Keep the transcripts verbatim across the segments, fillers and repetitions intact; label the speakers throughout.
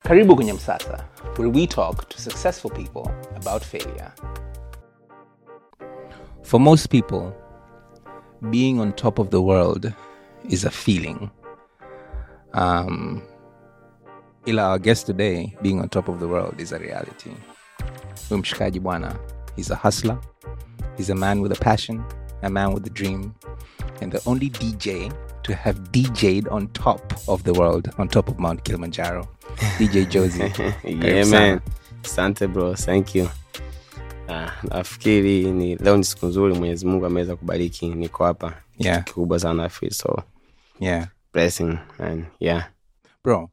Speaker 1: Karibu kwenye Msasa, where we talk to successful people about failure. For most people, being on top of the world is a feeling. Um, ila our guest today, being on top of the world is a reality. Mshikaji bwana, he's a hustler. He's a man with a passion, a man with a dream, and the only D J to have D J'd on top of the world, on top of Mount Kilimanjaro. D J Josie.
Speaker 2: Yeah, man. Asante bro, thank you. Ah, nafikiri ni leo ni siku nzuri, Mwenyezi Mungu ameweza kubariki niko hapa.
Speaker 1: Yeah.
Speaker 2: Kikubwa sana afi, so
Speaker 1: Yeah.
Speaker 2: blessing and yeah.
Speaker 1: Bro,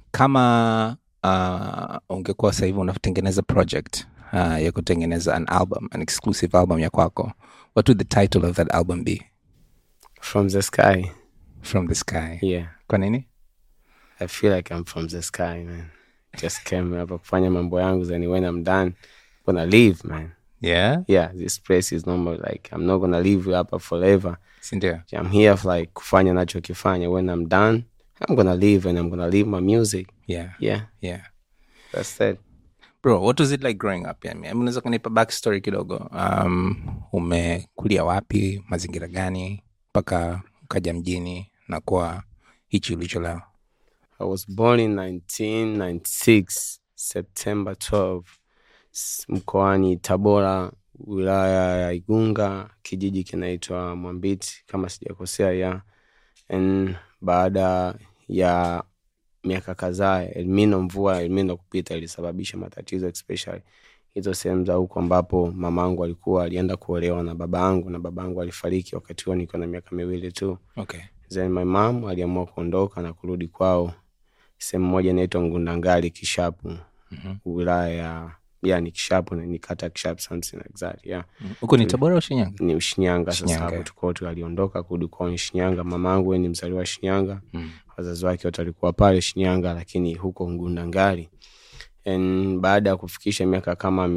Speaker 1: kama uh, ungekuwa sasa hivi unatengeneza project uh, ya kutengeneza an album, an exclusive album ya kwako, what would the title of that album be?
Speaker 2: From the sky.
Speaker 1: From the sky.
Speaker 2: Yeah.
Speaker 1: Kwa nini?
Speaker 2: I feel like I'm from the sky, man. Just came hapa kufanya mambo yangu, then when I'm done, I'm gonna leave, man.
Speaker 1: Yeah?
Speaker 2: Yeah, this place is normal, like I'm not gonna live hapa forever.
Speaker 1: Sindio?
Speaker 2: I'm here for like kufanya nacho kifanya. When I'm done, I'm gonna leave and I'm gonna leave my music.
Speaker 1: Yeah.
Speaker 2: Yeah.
Speaker 1: Yeah.
Speaker 2: That's it.
Speaker 1: Bro, what was it like growing up? I mean, unaweza kunipa backstory kidogo. Um, umekulia wapi, mazingira gani, mpaka ukaja mjini na kuwa hichi ulicho leo?
Speaker 2: I was born in nineteen ninety-six, September twelfth, mkoani Tabora, wilaya ya Igunga, kijiji kinaitwa Mwambiti kama sijakosea ya. And baada ya miaka kadhaa, Elnino, mvua Elnino kupita ilisababisha matatizo, especially hizo sehemu za huko ambapo mamangu alikuwa alienda kuolewa na babangu, na babangu alifariki wakati huo nikiwa na miaka miwili tu.
Speaker 1: Okay.
Speaker 2: Then my mom aliamua kuondoka na kurudi kwao sehemu moja inaitwa Ngundangali Kishapu. Mm-hmm. Wilaya ya yani Kishapu, na nikata Kishapu something like that. Yeah.
Speaker 1: Uko ni Tabora au Shinyanga?
Speaker 2: Ni Shinyanga. Sasa hapo tuko tu aliondoka kurudi kwao Shinyanga. Mamangu ni mzaliwa Shinyanga. Mm. Wazazi wake wote walikuwa pale Shinyanga, lakini huko Ngundangali. And baada ya kufikisha miaka kama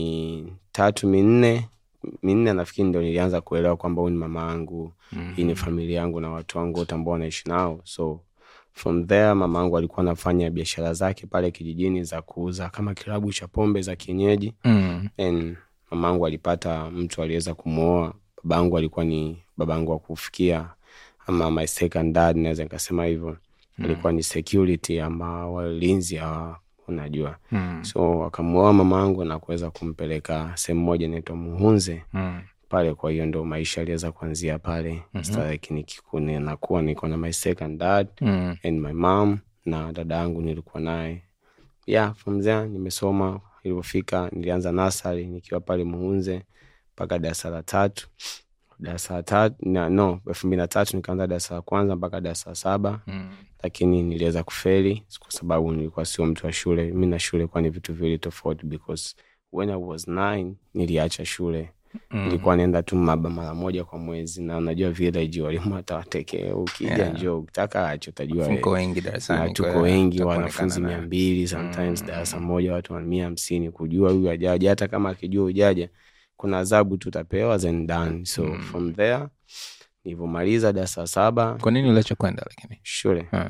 Speaker 2: mitatu minne minne nafikiri ndio nilianza kuelewa kwamba huyu ni mama yangu. Mm-hmm. Hii ni familia yangu na watu wangu wote ambao naishi nao. So from there mama yangu alikuwa anafanya biashara zake pale kijijini za kuuza kama kilabu cha pombe za kienyeji. Mm. And mama yangu alipata mtu aliweza kumuoa. Babangu alikuwa ni babangu wa kufikia, ama my second dad naweza nikasema hivyo. Mm. Alikuwa ni security ama walinzi hawa, unajua. Mm. So akamuoa mamangu na kuweza kumpeleka sehemu moja inaitwa Muhunze. Mm. Pale, kwa hiyo ndo maisha aliweza kuanzia pale. Mm-hmm. Staraki nikikune na kuwa niko na my second dad. Mm. And my mom na dada yangu nilikuwa naye. Yeah, from there nimesoma. Ilipofika nilianza nursery nikiwa pale Muhunze mpaka darasa la tatu. Darasa la tatu na no elfu mbili na tatu nikaanza darasa la kwanza mpaka darasa la saba. Mm. Lakini niliweza kufeli kwa sababu nilikuwa sio mtu wa shule. Mimi na shule kwa ni vitu vile tofauti, because when I was nine niliacha shule. Mm. Nilikuwa naenda tu maba mara moja kwa mwezi, na unajua village walimu atawateke ukija. Yeah. Njoo ukitaka acho utajua
Speaker 1: wewe. Tuko wengi darasani.
Speaker 2: Tuko wengi, wanafunzi mia mbili sometimes. Mm. Darasa moja watu mia hamsini. Kujua huyu ajaje, hata kama akijua ujaje kuna adhabu tutapewa, then done. So mm. from there nilipomaliza darasa saba.
Speaker 1: Kwa nini uliacha kwenda lakini
Speaker 2: shule? Hmm.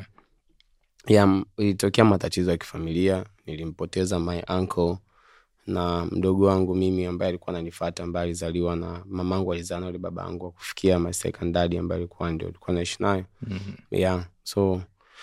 Speaker 2: Ya ilitokea matatizo ya kifamilia. Nilimpoteza my uncle na mdogo wangu mimi ambaye alikuwa ananifuata, ambaye alizaliwa na mamangu, alizaa na yule babangu, kufikia my second dad ambaye alikuwa ndio alikuwa anaishi naye. Mm-hmm. Yeah, so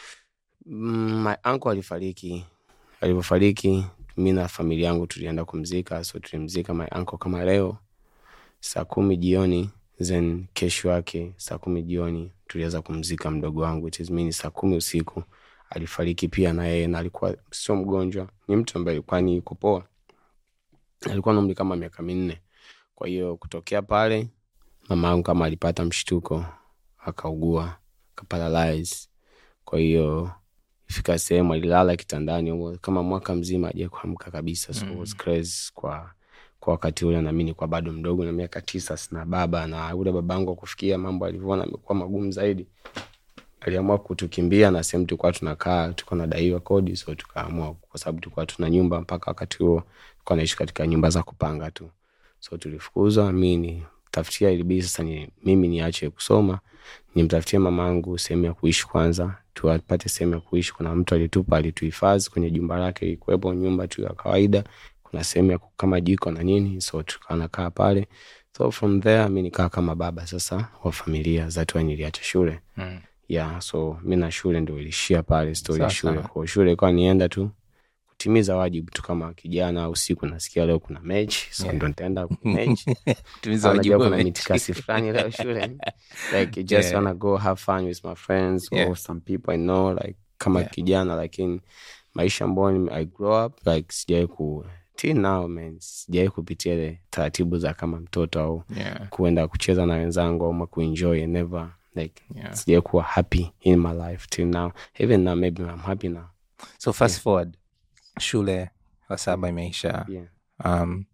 Speaker 2: mm, my uncle alifariki. Alipofariki mimi na familia yangu tulienda kumzika. So tulimzika my uncle kama leo saa kumi jioni, then kesho yake saa kumi jioni tuliweza kumzika mdogo wangu, which is mean saa kumi usiku alifariki pia na yeye, na alikuwa sio mgonjwa, ni mtu ambaye alikuwa ni yuko poa. Alikuwa na umri kama miaka minne. Kwa hiyo kutokea pale mama yangu kama alipata mshtuko, akaugua, akaparalyze. Kwa hiyo ifika sehemu alilala kitandani kama mwaka mzima hajawahi kuamka kabisa. So mm. it was crazy kwa kwa wakati ule, na mimi nilikuwa bado mdogo na miaka tisa, sina baba, na yule babangu kufikia mambo alivyoona amekuwa magumu zaidi, aliamua kutukimbia, na sehemu tulikuwa tunakaa tuko na daiwa kodi. So tukaamua, kwa sababu tulikuwa tuna nyumba mpaka wakati huo tulikuwa naishi katika nyumba za kupanga tu. So tulifukuzwa. Mimi tafutia ilibidi sasa ni mimi niache kusoma, nimtafutie mamangu sehemu ya kuishi kwanza, tuwapate sehemu ya kuishi. Kuna mtu alitupa, alituhifadhi kwenye jumba lake, ilikuwepo nyumba tu ya kawaida, kuna sehemu ya kama jiko na nini, so tukanakaa pale. So from there mimi nikaa kama baba sasa wa familia. Zatu niliacha shule. Mm. Yeah, so mimi na shule ndio ilishia pale story shule. Kwa shule kwa nienda tu kutimiza wajibu tu kama kijana. Usiku nasikia leo kuna mechi, so yeah. Ndo nitaenda mechi. Kutimiza wajibu kuna mitikasi fulani leo shule. Like you just yeah. wanna go have fun with my friends yeah. or some people I know like kama yeah. kijana, lakini maisha ambayo I grow up like sijai ku till now man, sijai kupitia ile taratibu za kama mtoto au yeah. kuenda kucheza na wenzangu au kuenjoy. Never like yeah. sijai kuwa happy in my life till now. Even now maybe I'm happy now.
Speaker 1: So fast yeah. forward, shule la saba imeisha. Yeah. Um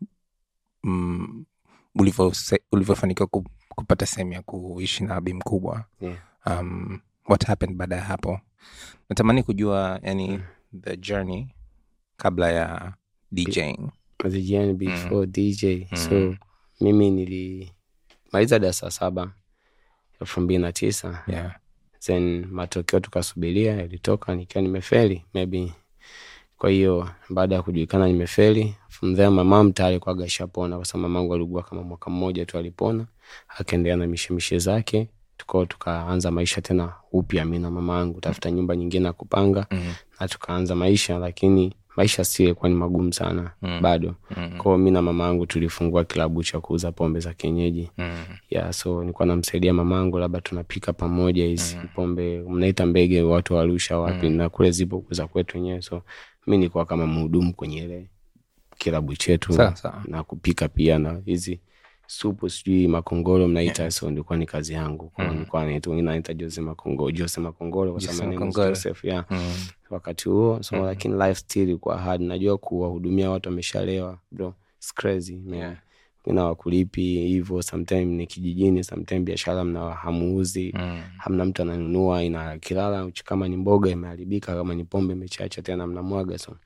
Speaker 1: mm, ulivyo ulivyofanikiwa kupata sehemu ya kuishi na bi mkubwa. Yeah. Um what happened baada ya hapo? Natamani kujua yani mm. the journey kabla ya DJing.
Speaker 2: The journey before mm. D J. Mm. So mimi nilimaliza darasa saba elfu mbili na tisa.
Speaker 1: Yeah.
Speaker 2: Then matokeo tukasubiria yalitoka, nikiwa nimefeli maybe. Kwa hiyo baada ya kujulikana nimefeli, from there mama mtayari kwa gashapona, kwa sababu mamangu alikuwa kama mwaka mmoja tu alipona, akaendelea na mishemishe zake. Tukao tukaanza maisha tena upya mimi na mamangu, tafuta nyumba nyingine ya kupanga mm. na tukaanza maisha, lakini maisha si kwa ni magumu sana mm. bado. Mm. Kwa mimi na mamangu tulifungua klabu cha kuuza pombe za kienyeji. Mm. Yeah, so nilikuwa namsaidia mamangu, labda tunapika pamoja hizi mm. pombe mnaita mbege watu wa Arusha wapi mm. na kule zipo kuza kwetu wenyewe. So mimi nilikuwa kama mhudumu kwenye ile klabu chetu
Speaker 1: Sasa.
Speaker 2: na kupika pia na hizi supu sijui makongoro mnaita. Yeah. So nilikuwa ni kazi yangu. Kwa mm. nilikuwa naitwa ninaita Jose Makongoro, Jose Makongoro kwa sababu ni Joseph ya. Mm. Wakati huo so mm. lakini life still ilikuwa hard. Najua kuwahudumia watu wameshalewa bro, it's crazy man. Yeah. Ina wakulipi hivyo, sometimes ni kijijini, sometimes biashara mna hamuuzi mm. hamna mtu ananunua, ina kilala kama ni mboga imeharibika, kama ni pombe imechacha tena mnamwaga. So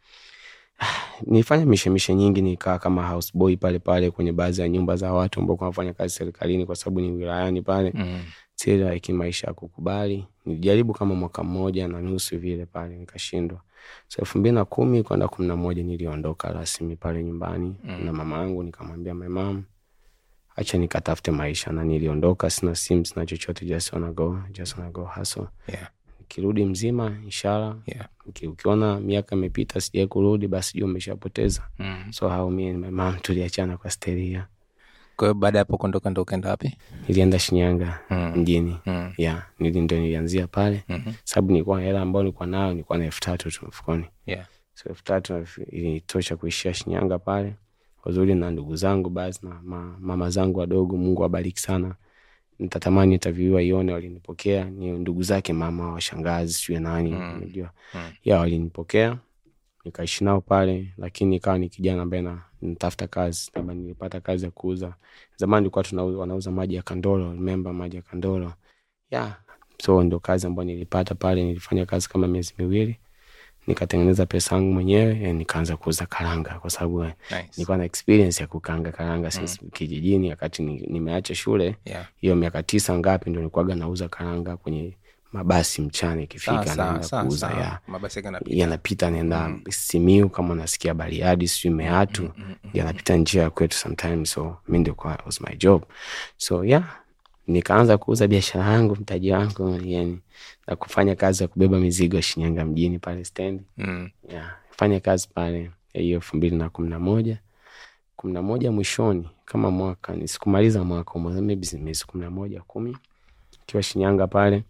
Speaker 2: nilifanya mishemishe nyingi, nikaa kama house boy pale pale kwenye baadhi ya nyumba za watu ambao wanafanya kazi serikalini, kwa sababu ni wilayani pale. Mm. Sasa like maisha ya kukubali, nilijaribu kama mwaka mmoja na nusu vile pale nikashindwa. So elfu mbili na kumi kwenda kumi na moja niliondoka rasmi pale nyumbani. Mm. na mama yangu, nikamwambia my mom acha nikatafute maisha, na niliondoka, sina simu sina chochote, just wanna go just wanna go hustle.
Speaker 1: Yeah.
Speaker 2: Kirudi mzima inshallah.
Speaker 1: Yeah.
Speaker 2: Ukiona miaka imepita sije kurudi, basi jua umeshapoteza. Mm. So how me and my mom tuliachana kwa steria.
Speaker 1: Kwa hiyo baada hapo kuondoka ndo ukaenda wapi?
Speaker 2: Nilienda Shinyanga mm. mjini.
Speaker 1: Mm.
Speaker 2: Yeah, nili ndo nilianzia pale. Mm-hmm. Sababu nilikuwa na hela ambayo nilikuwa nayo, nilikuwa na elfu tatu tu mfukoni.
Speaker 1: Yeah.
Speaker 2: So elfu tatu ilitosha kuishia Shinyanga pale. Uzuri na ndugu zangu basi na ma, mama zangu wadogo, Mungu awabariki sana. Nitatamani interview ione, walinipokea. Ni ndugu zake mama wa shangazi sio nani unajua. Mm. mm. ya walinipokea, nikaishi nao pale, lakini nikawa ni kijana ambaye na nitafuta kazi. Labda nilipata kazi ya kuuza. Zamani tulikuwa tunauza wanauza maji ya Kandolo, remember maji ya Kandolo. Yeah, so ndio kazi ambayo nilipata pale. Nilifanya kazi kama miezi miwili, nikatengeneza pesa yangu mwenyewe, nikaanza kuuza karanga, kwa sababu nice. nilikuwa na experience ya kukanga karanga since mm. kijijini, wakati nimeacha shule. Hiyo yeah. miaka tisa ngapi ndio nilikuwa nauza karanga kwenye mabasi mchana, ikifika naenda kuuza. Ya
Speaker 1: mabasi yanapita
Speaker 2: yanapita naenda mm. Simiu, kama unasikia Bariadi sio Meatu, mm, mm, mm, yanapita njia kwetu sometimes. So mimi ndio kwa was my job. So yeah, nikaanza kuuza biashara yangu, mtaji wangu yani, na kufanya kazi ya kubeba mizigo Shinyanga mjini pale stand. Mm. Yeah, fanya kazi pale hiyo elfu mbili na kumi na moja kumi na moja mwishoni, kama mwaka nisikumaliza mwaka mmoja, maybe miezi kumi na moja kumi, kiwa Shinyanga pale.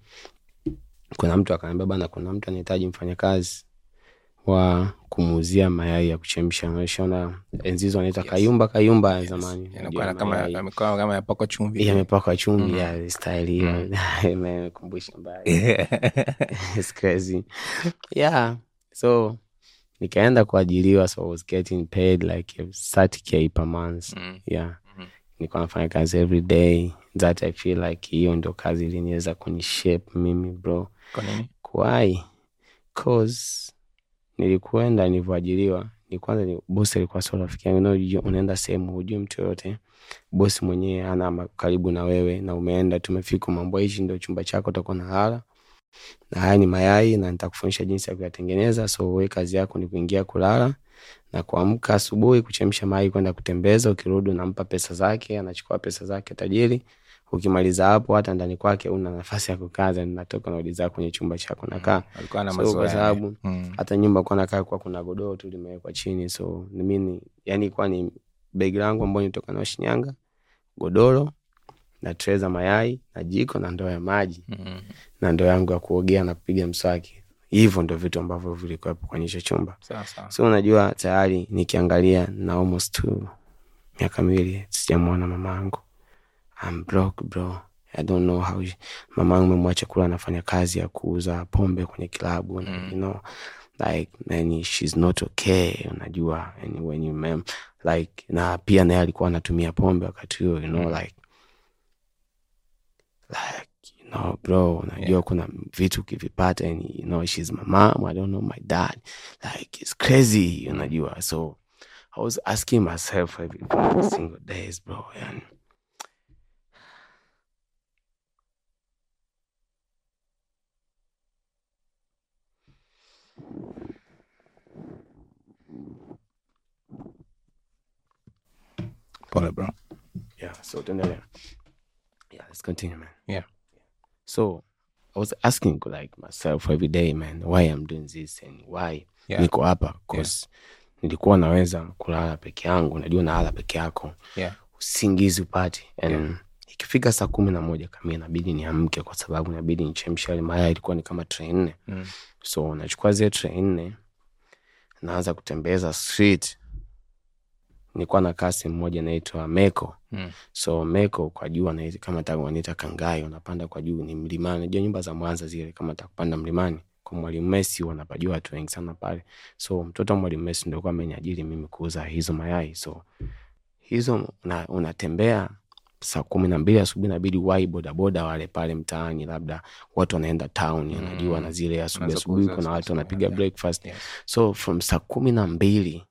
Speaker 2: Kuna mtu akaniambia bana, kuna mtu anahitaji mfanyakazi wa kumuuzia mayai ya kuchemsha. Unashaona enzizo anaita yes. Kayumba Kayumba yes. zamani.
Speaker 1: Yanakuwa kama yamekuwa kama yapakwa chumvi.
Speaker 2: Yamepakwa chumvi mm. ya style hiyo. Imekumbusha mbaya. It's crazy. Yeah. So nikaenda kuajiriwa, so I was getting paid like thirty thousand per month. Mm. Yeah. Mm. Nilikuwa nafanya kazi every day. That I feel like hiyo ndio kazi iliniweza kunishape mimi bro.
Speaker 1: Kwa nini?
Speaker 2: Why? Cause nilikwenda nilivyoajiriwa, ni kwanza ni boss alikuwa sio rafiki yangu. You know, unaenda sehemu hujui mtu yote, boss mwenyewe ana karibu na wewe, na umeenda tumefika mambo hizi ndio chumba chako utakuwa na hala. na haya ni mayai na nitakufundisha jinsi ya kuyatengeneza. So wewe kazi yako ni kuingia kulala na kuamka asubuhi kuchemsha mayai kwenda kutembeza. Ukirudi unampa pesa zake, anachukua pesa zake tajiri. Ukimaliza hapo hata ndani kwake una nafasi ya kukaa, na natoka na uliza kwenye chumba chako nakaa.
Speaker 1: Alikuwa na
Speaker 2: mazoea. So kwa sababu
Speaker 1: mm.
Speaker 2: hata nyumba kwa nakaa kwa kuna godoro tu limewekwa chini. So ni mimi yani kwa ni begi langu ambalo nitoka na Shinyanga, godoro na treza mayai na jiko na ndoo ya maji mm. na ndoo yangu ya kuogea na kupiga mswaki. Hivyo ndio vitu ambavyo vilikuwa kwenye chumba.
Speaker 1: Sawa sawa.
Speaker 2: So unajua tayari nikiangalia na almost two miaka miwili sijamuona mamangu. I'm broke bro. I don't know how she, mamangu memwacha kula anafanya kazi ya kuuza pombe kwenye klabu mm. you know like nani she's not okay unajua, and when you mem like na pia naye alikuwa anatumia pombe wakati huo, you know mm. like like you know bro unajua yeah. kuna vitu kivipata, and you know she's my mom, I don't know my dad, like it's crazy unajua. So I was asking myself every single days bro, and
Speaker 1: Pole bro.
Speaker 2: Yeah, so then yeah, let's continue man.
Speaker 1: Yeah.
Speaker 2: So I was asking like myself every day man, why I'm doing this and why yeah. niko hapa, cause yeah. nilikuwa naweza kulala peke yangu, unajua nalala peke yako.
Speaker 1: Yeah.
Speaker 2: Usingizi upati, and yeah. ikifika saa kumi na moja kamili inabidi niamke kwa sababu inabidi nichemshe ile mayai. Ilikuwa ni kama tray nne. Mm. So nachukua zile tray nne naanza kutembeza street. Nilikuwa na kasi mmoja inaitwa Meko. Mm. So Meko kwa juu anaita kama tagu anaita Kangai, unapanda kwa juu ni mlimani. Unajua nyumba za Mwanza zile kama takupanda mlimani. Kwa Mwalimu Messi wanapajua watu wengi sana pale. So mtoto Mwalimu Messi ndio kwa ameniajiri mimi kuuza hizo mayai. So hizo una, unatembea saa kumi na mbili asubuhi inabidi wai boda boda wale pale mtaani, labda watu wanaenda town, unajua mm. na zile asubuhi asubuhi kuna watu wanapiga yeah. breakfast. Yeah. So from saa kumi na mbili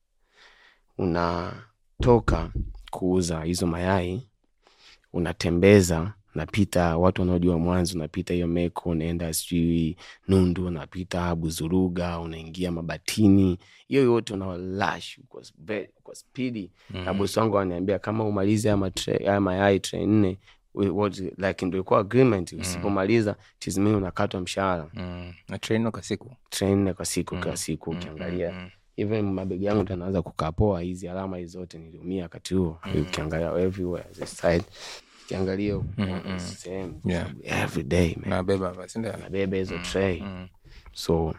Speaker 2: unatoka kuuza hizo mayai, unatembeza, unapita watu wanaojua Mwanza, unapita hiyo Meko, unaenda sijui Nundu, unapita Buzuruga, unaingia Mabatini, hiyo yote una lash kwa kwa speedy. Mm. Na bosi wangu ananiambia kama umalize ama ya mayai tray nne, what like ndio kwa agreement, usipomaliza tizimi unakatwa mshahara.
Speaker 1: Mm. Na tray nne kwa siku.
Speaker 2: Tray nne kwa siku mm. kwa siku mm. ukiangalia. Mm. Even mabegi yangu tunaanza kukapoa, hizi alama hizo zote niliumia wakati huo. Mm. Ukiangalia everywhere this side, ukiangalia mm. same yeah. every day man.
Speaker 1: Na beba basi ndio.
Speaker 2: Na beba hizo tray. Mm. So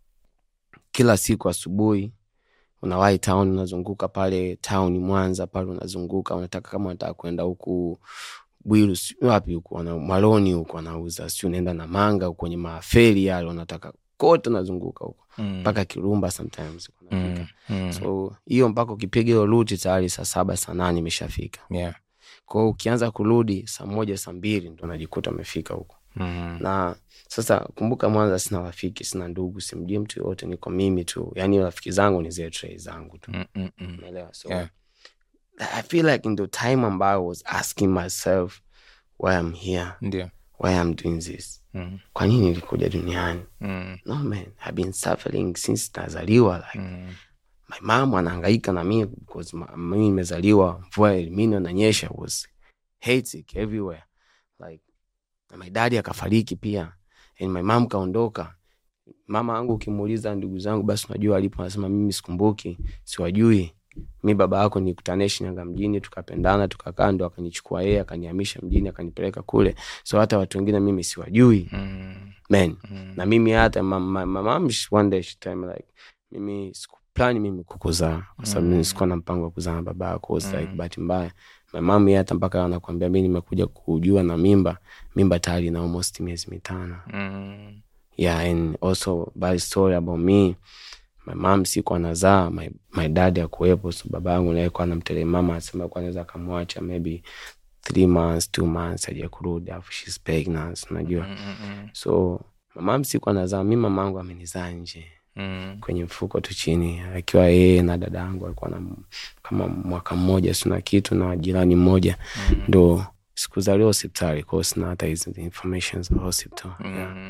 Speaker 2: kila siku asubuhi unawahi town, unazunguka pale town Mwanza pale, unazunguka unataka kama unataka kwenda huku Bwiru wapi huko na Maloni huko anauza, sio unaenda na Manga huko kwenye maferi yale, unataka kote unazunguka huko mpaka mm. Kirumba sometimes unafika. Mm. Mm. So hiyo mpaka ukipiga hiyo route tayari saa saba saa nane imeshafika.
Speaker 1: Yeah.
Speaker 2: Kwa hiyo ukianza kurudi saa moja saa mbili ndo unajikuta umefika huko. Mm. Na sasa kumbuka Mwanza sina rafiki, sina ndugu, simjui mtu yote, niko mimi tu. Yaani rafiki zangu ni zile tray zangu tu.
Speaker 1: Mm, mm,
Speaker 2: unaelewa? So
Speaker 1: yeah.
Speaker 2: I feel like in the time ambayo I was asking myself why I'm here.
Speaker 1: Ndio.
Speaker 2: Why I'm doing this. Mm. Kwa nini nilikuja duniani? Mm. No man, I've been suffering since nazaliwa like. Mm. My mom anahangaika na mimi because mimi nimezaliwa mvua elimino na nyesha, was hectic everywhere. Like my daddy akafariki pia, and my mom kaondoka. Mama yangu ukimuuliza ndugu zangu basi unajua alipo, anasema mimi sikumbuki, siwajui. Mimi baba yako nikutane Shinyanga mjini, tukapendana, tukakaa, ndo akanichukua yeye akanihamisha mjini akanipeleka kule. So hata watu wengine mimi siwajui. Mm. Man. Mm. Na mimi hata mama mama one day she told me like mimi sikuplan mimi kukuzaa kwa sababu mimi sikuwa na mpango wa kuzaa baba yako. Was like mm. but mbaya my mom hata mpaka anakuambia mimi nimekuja kujua na mimba mimba tayari na almost miezi mitano. Mm. Yeah, and also by story about me, my mom sikuwa nazaa, my my dad hakuwepo, so baba yangu naye kwa anamtele mama anasema kwa anaweza kumwacha maybe three months two months aje kurudi after she's pregnant, unajua. Mm-hmm. So my mom sikuwa nazaa, mimi mama yangu amenizaa nje. Mm. Kwenye mfuko tu chini, akiwa yeye na dada yangu alikuwa na kama mwaka mmoja sina kitu, na jirani mmoja. Mm. Ndo sikuzaliwa hospitali, kwa sina hata hizo informations za hospital. Mm. Yeah.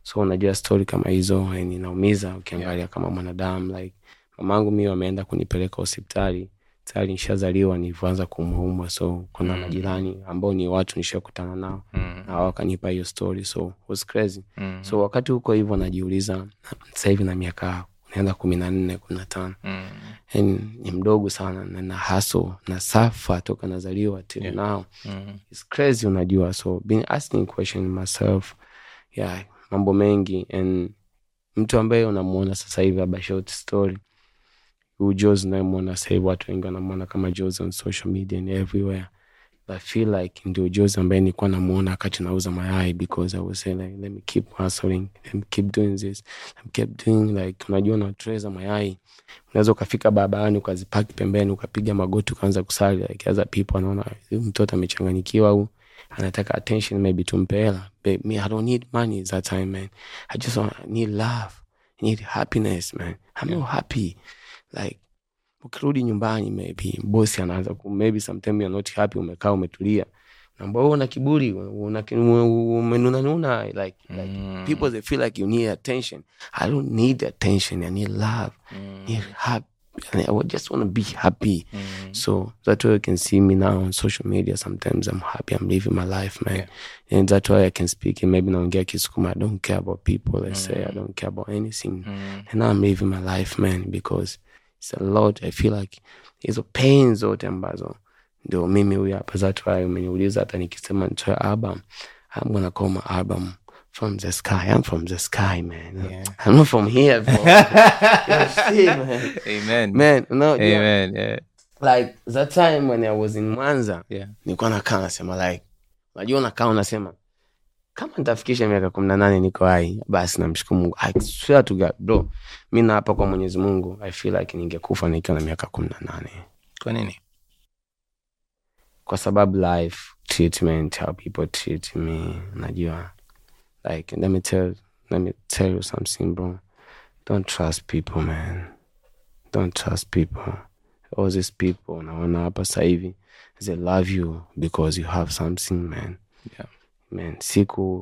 Speaker 2: So unajua story kama hizo inaumiza ukiangalia yeah. kama mwanadamu like mamangu mimi wameenda kunipeleka hospitali tayari nishazaliwa nilianza kumuumwa, so kuna mm. majirani ambao ni watu nishakutana nao mm. na wakanipa hiyo story, so was crazy mm. so wakati huko hivyo najiuliza sasa hivi na miaka naenda kumi na nne kumi na tano mm. and ni mdogo sana na na hustle na safa toka nazaliwa till yeah. now mm. it's crazy unajua, so been asking question myself yeah mambo mengi, and mtu ambaye unamuona sasa hivi aba short story Jozi na muona sasa hivi watu wengi wanamuona kama Jozi on social media and everywhere. I feel like ndio Jozi ambaye nilikuwa namuona wakati nauza mayai, because I was saying like let me keep hustling, let me keep doing this, let me keep doing like unajua na treza mayai unaweza ukafika barabarani ukazipaki pembeni ukapiga magoti ukaanza kusali like other people wanaona mtoto amechanganyikiwa au anataka attention maybe tumpe hela. But me I don't need money that time man, I just want, I need love, I need happiness man, I'm yeah. not happy like ukirudi nyumbani maybe boss anaanza ku maybe sometimes you're not happy umekaa umetulia na mbona una kiburi una umenuna nuna like like mm. people they feel like you need attention. I don't need attention, I need love mm. need happy, I just want to be happy mm. so that's why you can see me now on social media. Sometimes I'm happy, I'm living my life man yeah. and that's why I can speak and maybe naongea Kisukuma. I don't care about people let's mm. say I don't care about anything mm. and now I'm living my life man, because it's a lot. I feel like hizo pains zote ambazo ndio mimi huyu hapa. That's why umeniuliza hata nikisema nitoe album, I'm gonna call my album From the Sky. I'm from the sky man yeah. I'm not from here bro. You see man.
Speaker 1: Amen
Speaker 2: man no
Speaker 1: amen yeah. yeah
Speaker 2: like that time when I was in Mwanza
Speaker 1: yeah
Speaker 2: nilikuwa nakaa nasema like unajua nakaa unasema kama nitafikisha miaka kumi na nane niko hai basi namshukuru Mungu. I swear to God bro, mimi na hapa kwa Mwenyezi Mungu I feel like ningekufa nikiwa na miaka kumi na nane.
Speaker 1: Kwa nini?
Speaker 2: Kwa sababu life treatment, how people treat me, najua like let me tell let me tell you something bro, don't trust people man, don't trust people. All these people naona hapa sasa hivi they love you because you have something man yeah man, siku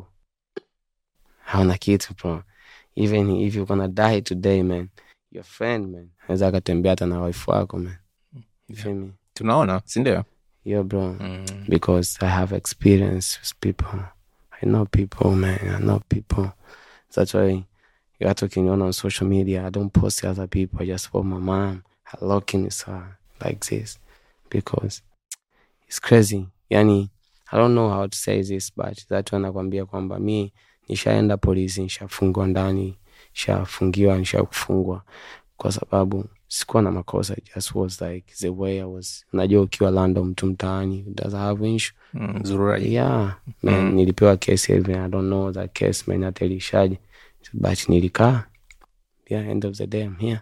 Speaker 2: hauna kitu bro. Even if you're gonna die today man, your friend man anaweza akatembea hata na wife wako man. You feel me?
Speaker 1: Tunaona, si ndio?
Speaker 2: Yeah bro mm. because I have experience with people. I know people man, I know people. That's why you're talking on social media. I don't post other people, I just for my mom. I look in her like this because it's crazy. Yani I don't know how to say this, but that one nakwambia kwamba mimi nishaenda polisi, nishafungwa ndani, nishafungiwa, nishakufungwa kwa sababu sikuwa na makosa. It just was like the way I was. Unajua ukiwa Lando mtu mtaani does have issue
Speaker 1: mm, zururaji
Speaker 2: yeah man mm. nilipewa case even I don't know that case man atelishaje, but nilikaa yeah end of the day I'm here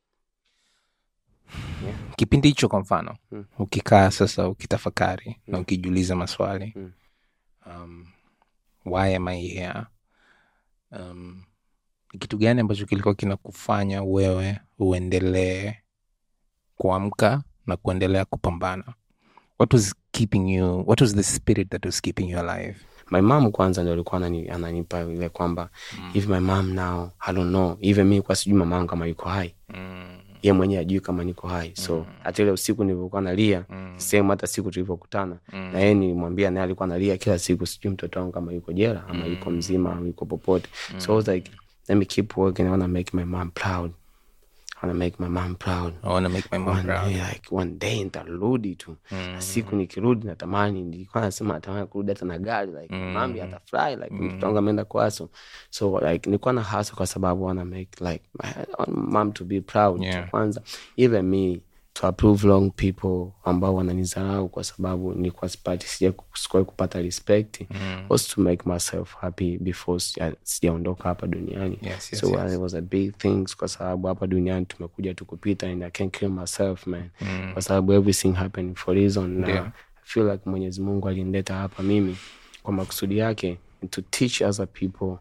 Speaker 1: yeah. Kipindi hicho kwa mfano mm. ukikaa sasa ukitafakari mm. na ukijiuliza maswali mm. um why am I here, um kitu gani ambacho kilikuwa kinakufanya wewe uendelee kuamka na kuendelea kupambana? What was keeping you, what was the spirit that was keeping you alive?
Speaker 2: My mom kwanza ndio alikuwa ananipa ile kwamba mm. if my mom now I don't know, even mimi kwa sijui mama yangu kama yuko hai mm. yeye mwenyewe ajui kama niko hai so mm. hata ile usiku nilipokuwa nalia mm. same hata siku tulipokutana mm. na yeye nilimwambia naye alikuwa analia kila siku, sijui mtoto wangu kama yuko jela ama mm. yuko mzima au yuko popote mm. so I was like let me keep working. I want to make my mom proud. I want to make my mom proud.
Speaker 1: I want to make my mom
Speaker 2: one,
Speaker 1: proud.
Speaker 2: Yeah, like one day nitarudi tu. Mm. Siku nikirudi natamani, nilikuwa nasema natamani kurudi hata na gari like mm. mami atafurahi like mm. mtoto wangu ameenda kwaso. So like nilikuwa na hustle kwa sababu I want to make like my mom to be proud.
Speaker 1: Yeah.
Speaker 2: Kwanza even me to approve long people ambao wananizarau kwa sababu nilikuwa sipati sija kusikoi kupata respect mm. was to make myself happy before sijaondoka hapa duniani.
Speaker 1: Yes, yes,
Speaker 2: so
Speaker 1: yes.
Speaker 2: it was a big things kwa sababu hapa duniani tumekuja tu kupita and I can't kill myself man mm. kwa sababu everything happened for reason. Yeah. I feel like Mwenyezi Mungu alinileta hapa mimi kwa makusudi yake to teach other people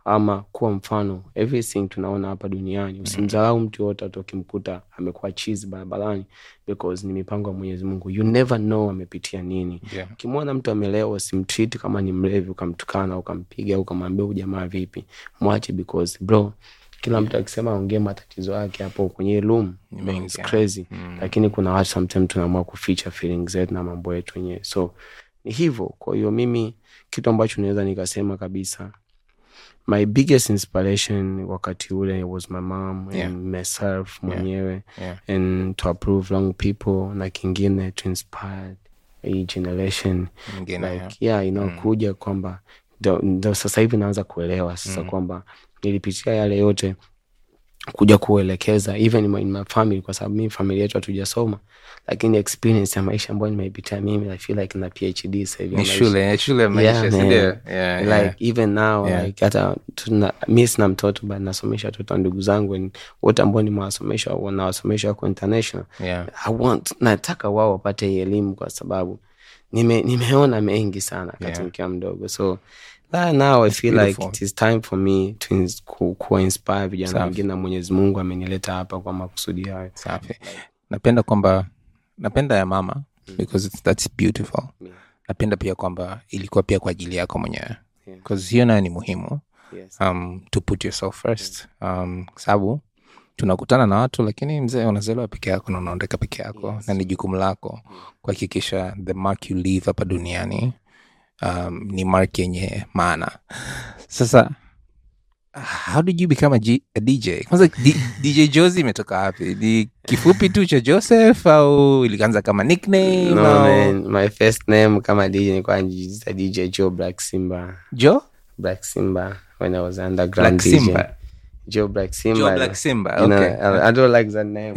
Speaker 2: ama kuwa mfano. Everything tunaona hapa duniani, usimdharau mtu yote atokimkuta amekuwa cheese barabarani, because ni mipango ya Mwenyezi Mungu. You never know amepitia nini.
Speaker 1: Yeah.
Speaker 2: Ukimwona mtu amelewa, usimtreat kama ni mlevi ukamtukana ukampiga au ukamwambia ujamaa vipi. Mwache, because bro, kila mtu akisema ongea matatizo yake hapo kwenye room, it's crazy. Mm. Lakini kuna watu sometimes tunaamua kuficha feelings zetu na mambo yetu wenyewe. So ni hivyo. Kwa hiyo mimi kitu ambacho naweza nikasema kabisa, my biggest inspiration wakati ule was my mom, yeah, and myself mwenyewe, yeah, yeah, and to approve young people na kingine to inspire a generation. Mgine, like yeah, yeah you know, mm. kuja kwamba ndo sasa hivi naanza kuelewa sasa, mm. kwamba nilipitia yale yote kuja kuelekeza even in my, in my family, kwa sababu mimi familia yetu hatujasoma, lakini experience ya maisha ambayo nimeipitia mimi, I feel like na P H D sasa hivi
Speaker 1: ni shule shule ya maisha, yeah, ndio, yeah,
Speaker 2: like yeah. even now, yeah, like hata mimi sina mtoto but nasomesha watoto ndugu zangu wote ambao ni mwasomesha wanawasomesha kwa international,
Speaker 1: yeah.
Speaker 2: I want nataka wao wapate elimu, kwa sababu nime nimeona mengi sana wakati nikiwa mdogo. So Uh, now I feel beautiful. Like it is time for me to ins- ku, ku inspire vijana wengine, na Mwenyezi Mungu amenileta hapa kwa makusudi hayo.
Speaker 1: Safi. Napenda kwamba napenda ya mama, mm. because it's, that's beautiful. Yeah. Napenda pia kwamba ilikuwa pia kwa ajili yako mwenyewe. Yeah. Because hiyo nayo ni muhimu. Yes. Um to put yourself first. Yeah. Um sababu tunakutana na watu, lakini mzee unazaliwa peke yako na unaondoka peke yako. Yes. Na ni jukumu lako kuhakikisha the mark you leave hapa duniani um ni mark yenye maana. Sasa how did you become a, G- a D J? Kwanza D- D J Josie imetoka wapi? Ni kifupi tu cha Joseph au ilianza kama nickname?
Speaker 2: No, man, my first name kama D J nilikuwa najiita D J Joe Black Simba.
Speaker 1: Joe
Speaker 2: Black Simba when I was underground Black D J. Simba. Joe Black Simba.
Speaker 1: Joe Black Simba. Okay.
Speaker 2: You know, I, I don't like that name.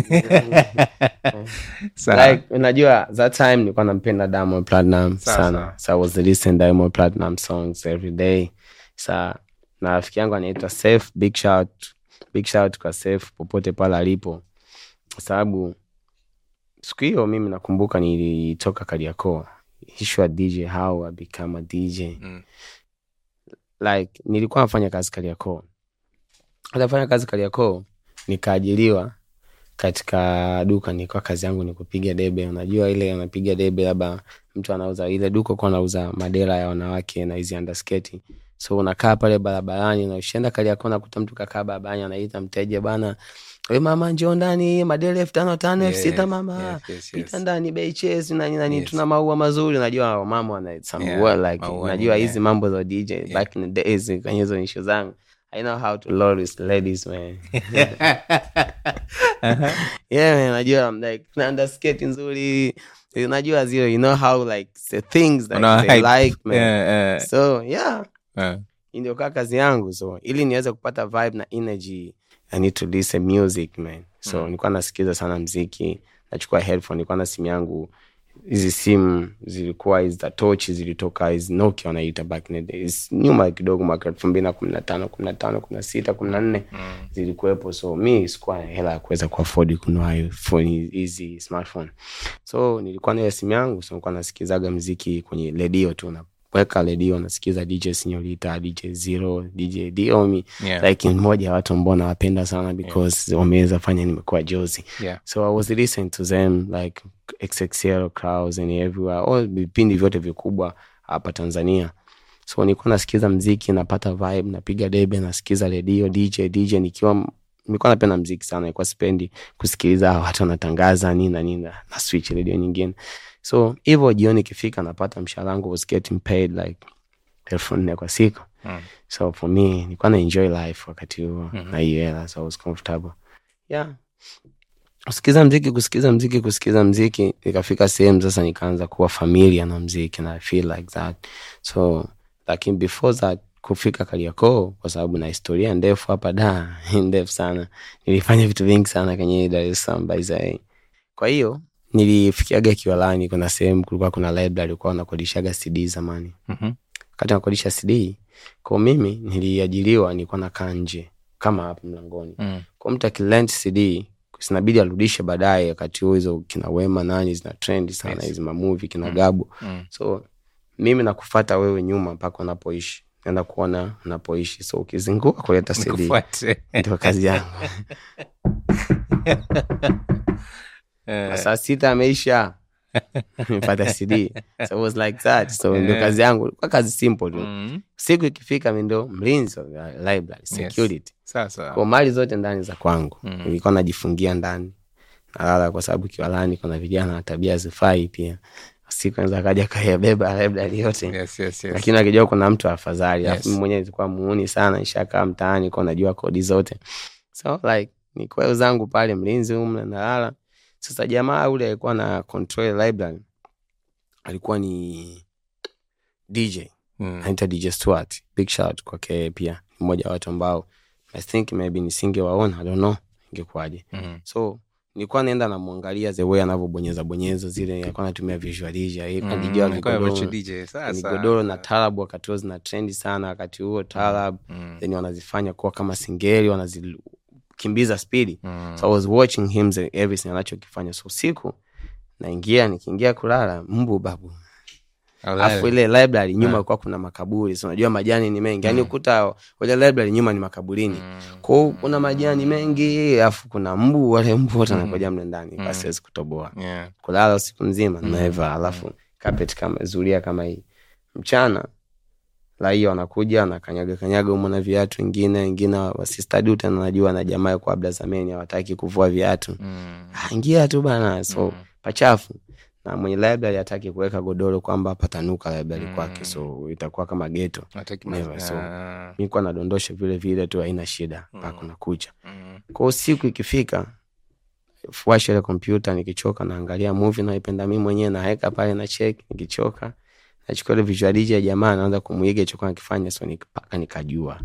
Speaker 2: So, like unajua that time nilikuwa nampenda Diamond Platinum sana. So I was listening Diamond Platinum songs every day. So na rafiki yangu anaitwa Safe, big shout big shout kwa Safe popote pale alipo. Kwa sababu siku hiyo mimi nakumbuka nilitoka Kariakoo. Issue D J, how I become a D J. Mm. Like nilikuwa nafanya kazi Kariakoo. Nilifanya kazi Kariakoo, nikaajiriwa katika duka. Nilikuwa kazi yangu ni kupiga debe. Unajua ile unapiga debe, labda mtu anauza ile duka kwa anauza madera ya wanawake na hizi underskirt. So unakaa pale barabarani na ushaenda Kariakoo na kuta mtu kakaa barabarani anaita mteja, bana wewe mama njoo ndani madera elfu tano tano elfu sita mama. Yes, yes, yes. Pita ndani bei chase na nini, yes. Tuna maua mazuri. Unajua mama wana some yeah, well like unajua hizi yeah. mambo za D J, yeah. Back in the days kwenye hizo issue zangu, I know how to lure with ladies, man. uh-huh. Yeah, man, najua I'm like underskirt nzuri. Unajua zero, you know how like the things that no, they hype. Like, man. Yeah, uh, so, yeah. Uh. Ndio kazi yangu. So, ili niweze kupata vibe na energy, I need to listen music, man. So, mm. nilikuwa nasikiza sana muziki. Nachukua headphone, nilikuwa na simu yangu. Hizi simu zilikuwa hizi za touch, zilitoka hizi Nokia wanaita back in the days. Nyuma kidogo mwaka elfu mbili kumi na tano, kumi na tano, kumi na sita, kumi na nne mm. zilikuwepo. So mimi sikuwa na hela ya kuweza kuafford kununua phone hizi smartphone. So nilikuwa na simu yangu, so nilikuwa nasikizaga muziki kwenye radio tu, na weka radio nasikiza D J Señorita, D J Zero, D J Diomi, yeah. Like mmoja watu ambao nawapenda sana because yeah. wameweza fanya nimekuwa Josie. Yeah. So I was listening to them like X X L crowds and everywhere, all vipindi vyote vikubwa hapa Tanzania. So nilikuwa nasikiza muziki, napata vibe, napiga debe, nasikiza radio, D J D J nikiwa nilikuwa napenda muziki sana, nilikuwa sipendi kusikiliza watu wanatangaza nini na nini, na switch radio nyingine. So hivyo jioni kifika napata mshahara wangu was getting paid like elfu nne kwa siku. Mm. So for me nilikuwa na enjoy life wakati huo, mm-hmm. na hiyo so I was comfortable. Yeah. Kusikiza muziki, kusikiza muziki, kusikiza muziki, nikafika sehemu sasa nikaanza kuwa familia na muziki, na I feel like that. So lakini before that kufika Kariakoo, kwa sababu na historia ndefu hapa da, ndefu sana. Nilifanya vitu vingi sana kwenye Dar es Salaam by the way. Kwa hiyo nilifikiaga Kiwalani, kuna sehemu kulikuwa kuna library alikuwa anakodishaga C D zamani. Mhm. Wakati anakodisha C D, kwa mimi niliajiriwa, nilikuwa nakaa nje kama hapa mlangoni. Mm. Kwa mtu akilent C D sinabidi arudishe baadaye, wakati huo hizo kina Wema nani zina trend sana, hizo yes. ma movie kina mm. Gabu. Mm. So mimi nakufuata wewe nyuma mpaka unapoishi. naenda kuona unapoishi, so ukizunguka kuleta C D ndio kazi yangu. Saa sita ameisha nipata C D, so it was like that. So ndio kazi yangu, kwa kazi simple tu. Mm. Siku ikifika mimi ndio mlinzi wa library, security. Yes.
Speaker 1: Sasa
Speaker 2: kwa mali zote ndani za kwangu. Mm. Nilikuwa najifungia ndani nalala, kwa sababu kiwalani kuna vijana na tabia zifai pia. Siku anza kaja kayabeba library yote.
Speaker 1: Yes, yes, yes.
Speaker 2: Lakini akijua kuna mtu afadhali. Yes. Mimi mwenyewe nilikuwa muuni sana, nishakaa mtaani kwa najua kodi zote. So like ni kwa zangu pale mlinzi umna nalala. Sasa jamaa ule alikuwa na control library, alikuwa ni D J. Mm. Anaitwa D J Stuart. Big shout kwake pia. Mmoja wa watu ambao I think maybe nisingewaona, I don't know ingekwaje. Mm. So nilikuwa naenda na muangalia the way anavyobonyeza bonyeza zile, alikuwa anatumia visual D J. Yeye mm. D J alikuwa D J sasa. Godoro na Tarab wakati wao na trend sana wakati huo Tarab. Mm. Then wanazifanya kwa kama singeli, wanazikimbiza speed. Mm. So I was watching him the everything anachokifanya. So siku naingia, nikiingia kulala, mbu babu. Afu ile library nyuma yeah. Kwa kuna makaburi, so unajua majani ni mengi. Mm. Yaani ukuta ile library nyuma ni makaburini. Mm. Kwa hiyo kuna majani mengi, afu kuna mbu, wale mbu wote wanakuja mle ndani. Mm. Basi siwezi kutoboa. Yeah. Kulala usiku nzima mm. never. Alafu mm. carpet kama zulia kama hii. Mchana raia wanakuja na kanyaga kanyaga umo na viatu vingine, wengine wasistadi tena, najua na jamaa kwa abla zameni hawataki kuvua viatu. Mm. Ah, ingia tu bana, so mm. pachafu. Na mwenye library hataki kuweka godoro kwamba patanuka library mm. kwake, so itakuwa kama ghetto. Never. So mimi kwa nadondosha vile vile tu, haina shida mpaka mm. kuna kucha. Mm. Kwa siku ikifika, fuasha ile computer, nikichoka naangalia movie naipenda mimi mwenyewe, na heka pale na check, nikichoka nachukua ile visual D J ya jamaa, naanza kumuiga hicho kwa kifanya. So nikapaka nikajua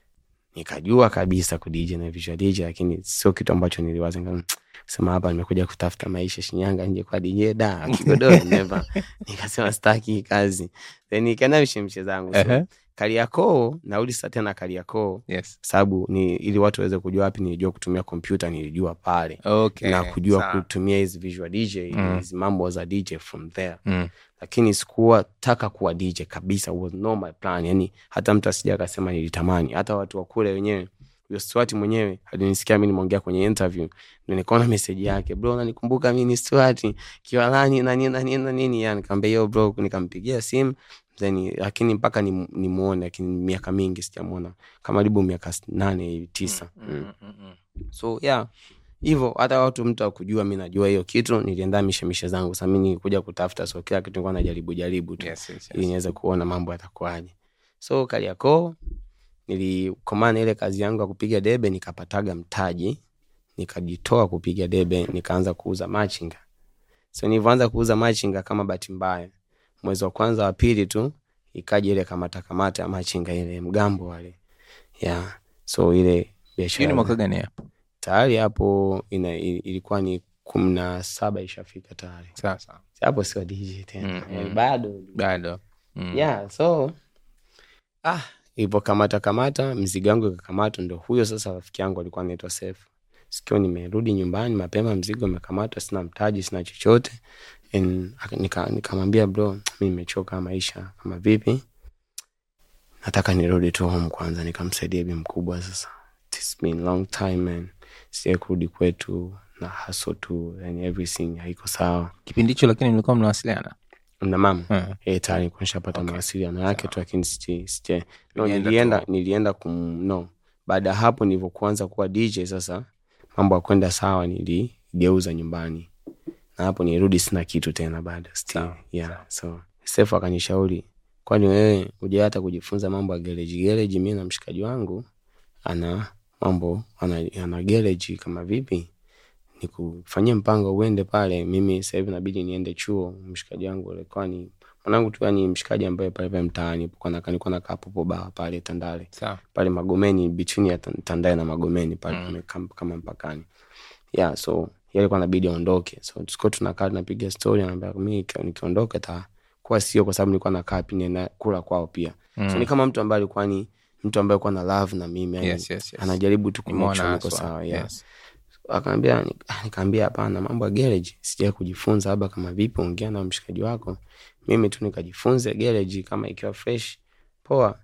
Speaker 2: nikajua kabisa ku D J na visual D J, lakini sio kitu ambacho niliwaza ngani sema hapa nimekuja kutafuta maisha Shinyanga nje kwa D J da kigodoro never. Nikasema staki kazi, then nikaenda mshimshe zangu. So uh-huh. Kariakoo narudi sasa tena Kariakoo. Yes. Sababu ni ili watu waweze kujua wapi nilijua kutumia computer, nilijua pale. Okay. Na kujua Sa. kutumia hizi visual D J, mm. hizi mambo za D J from there. Mm. Lakini sikuwa taka kuwa D J kabisa, was no my plan. Yani hata mtu asije akasema nilitamani, hata watu wa kule wenyewe. Huyo Stuart mwenyewe alinisikia mimi nimeongea kwenye interview, ndio nikaona message yake, bro unanikumbuka mimi ni Stuart Kiwalani na nini na nini na nini, yani nikamwambia yo bro, nikampigia simu then, lakini mpaka ni nimuone, lakini miaka mingi sijamuona, kama karibu miaka nane tisa. Mm. Mm. So yeah, hivyo hata watu mtu akujua mimi najua hiyo kitu, nilienda mishemishe zangu. Sasa mimi nilikuja kutafuta, so kila kitu nilikuwa najaribu jaribu tu. Yes, yes, yes. Ili niweze kuona mambo yatakuwaje. So Kariakoo nilikomana ile kazi yangu ya kupiga debe, nikapataga mtaji, nikajitoa kupiga debe, nikaanza kuuza machinga. So nilianza kuuza machinga kama bahati mbaya, mwezi wa kwanza wa pili tu ikaje ile kamata kamata ya machinga ile mgambo wale. Yeah. So ile biashara. Ni mwaka gani hapo? Tayari hapo ina, ilikuwa ni kumi na saba ishafika tayari. Sasa hapo sio D J tena. Mm, mm. Bado bado. Mm. Yeah, so ah ipo kamata kamata mzigo wangu kakamata, ndio huyo sasa rafiki yangu alikuwa anaitwa Safe. Sikio nimerudi nyumbani mapema, mzigo umekamatwa, sina mtaji, sina chochote. And nika nikamwambia bro, mimi nimechoka maisha, kama vipi nataka nirudi tu home kwanza nikamsaidia bibi mkubwa. Sasa it's been long time man, sija kurudi kwetu na hustle tu and everything haiko sawa
Speaker 1: kipindi hicho. Lakini mlikuwa mnawasiliana
Speaker 2: na mama? Uh-huh. Eh, tayari nilikuwa nishapata okay. mawasiliano yake tu, lakini sije sije no, nilienda nilienda kum no baada hapo nilipoanza kuwa D J sasa mambo yakwenda sawa, niligeuza nyumbani na hapo nirudi sina kitu tena baada still. Sao, yeah sao. So Sefu akanishauri, kwani wewe uje hata kujifunza mambo ya garage garage, mimi na mshikaji wangu ana mambo ana, ana garage, kama vipi nikufanyia mpango uende pale. Mimi sasa hivi inabidi niende chuo, mshikaji wangu alikuwa ni mwanangu tu, yani mshikaji ambaye pale pale mtaani kwa na kaniko na kapo po baa pale Tandale. Sawa. Pale Magomeni, between ya Tandale na Magomeni pale mm. kama, kama mpakani. Yeah, so yeye alikuwa inabidi aondoke. So tuko tunakaa tunapiga story, anambia mimi nikiondoka ta kwa sio, kwa sababu nilikuwa nakaa pini na kula kwao pia. Mm. So ni kama mtu ambaye alikuwa ni mtu ambaye alikuwa na love na mimi, yani yes, yes, yes. anajaribu tu kumwona niko sawa. Yeah. Yes. Akaambia, nikamwambia hapana, mambo ya garage sija kujifunza, haba kama vipi ongea na mshikaji wako, mimi tu nikajifunze garage kama ikiwa fresh poa.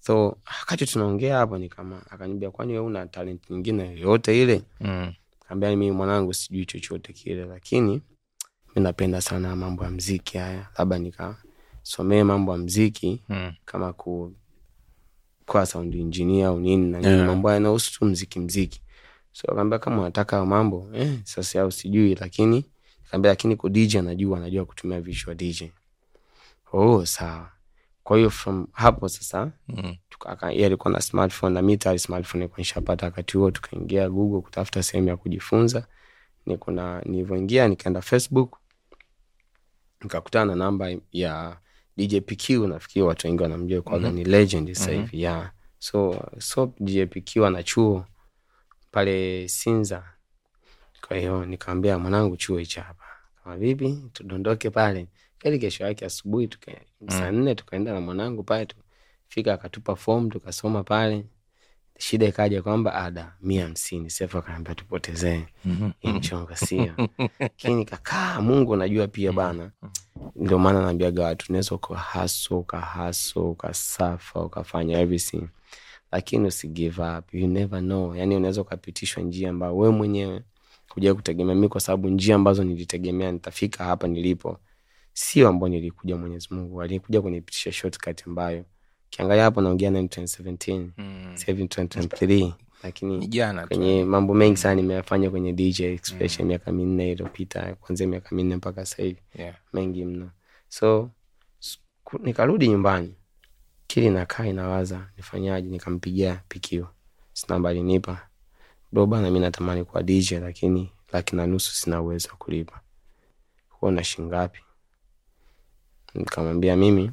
Speaker 2: So wakati tunaongea hapo ni kama akaniambia kwani wewe una talent nyingine yote ile? Mm. Akaniambia mimi mwanangu sijui chochote kile, lakini mimi napenda sana mambo ya muziki haya. Labda nikasomee mambo ya muziki mm. kama ku kwa sound engineer au nini na yeah. mambo yanayohusu tu muziki muziki. So akaniambia kama unataka mambo eh sasa au sijui, lakini akaniambia lakini kwa D J anajua anajua kutumia visual D J. Oh sawa. Kwa hiyo from hapo sasa mm. tukaka yeye alikuwa na smartphone na mimi tayari smartphone nilikuwa nishapata wakati huo. Tukaingia Google kutafuta sehemu ya kujifunza. Niko na nilivyoingia nikaenda Facebook nikakutana na namba ya D J P Q. Nafikiri watu wengi wanamjua kwa mm-hmm. ni legend sasa hivi mm-hmm. yeah. So so D J P Q ana chuo pale Sinza. Kwa hiyo nikamwambia mwanangu chuo hicho hapa, kama vipi tudondoke pale. Kile kesho yake asubuhi tukaenda saa nne tukaenda na mwanangu pale tu. Fika akatupa form tukasoma pale. Shida ikaja kwamba ada mia hamsini. Sefa akaniambia tupotezee. Inchonga sio. Lakini kakaa Mungu najua pia bana. Ndio maana naambiaga watu unaweza kwa haso, ka haso, ka safa, ukafanya everything. Lakini usi give up. You never know. Yaani unaweza kupitishwa njia ambayo wewe mwenyewe kuja kutegemea. Mimi kwa sababu njia ambazo nilitegemea nitafika hapa nilipo sio ambapo nilikuja. Mwenyezi Mungu alikuja kunipitisha shortcut ambayo kiangalia hapo naongea na twenty seventeen mm. twenty twenty-three, lakini jana kwenye mambo mengi sana nimeyafanya kwenye D J especially mm. miaka minne iliyopita, kuanzia miaka minne mpaka sasa hivi yeah. mengi mno. So nikarudi nyumbani kile nakaa inawaza nifanyaje. Nikampigia P Q, namba alinipa, bro bana mimi natamani kuwa D J lakini laki na nusu sina uwezo wa kulipa. Unaona shilingi ngapi? Nikamwambia mimi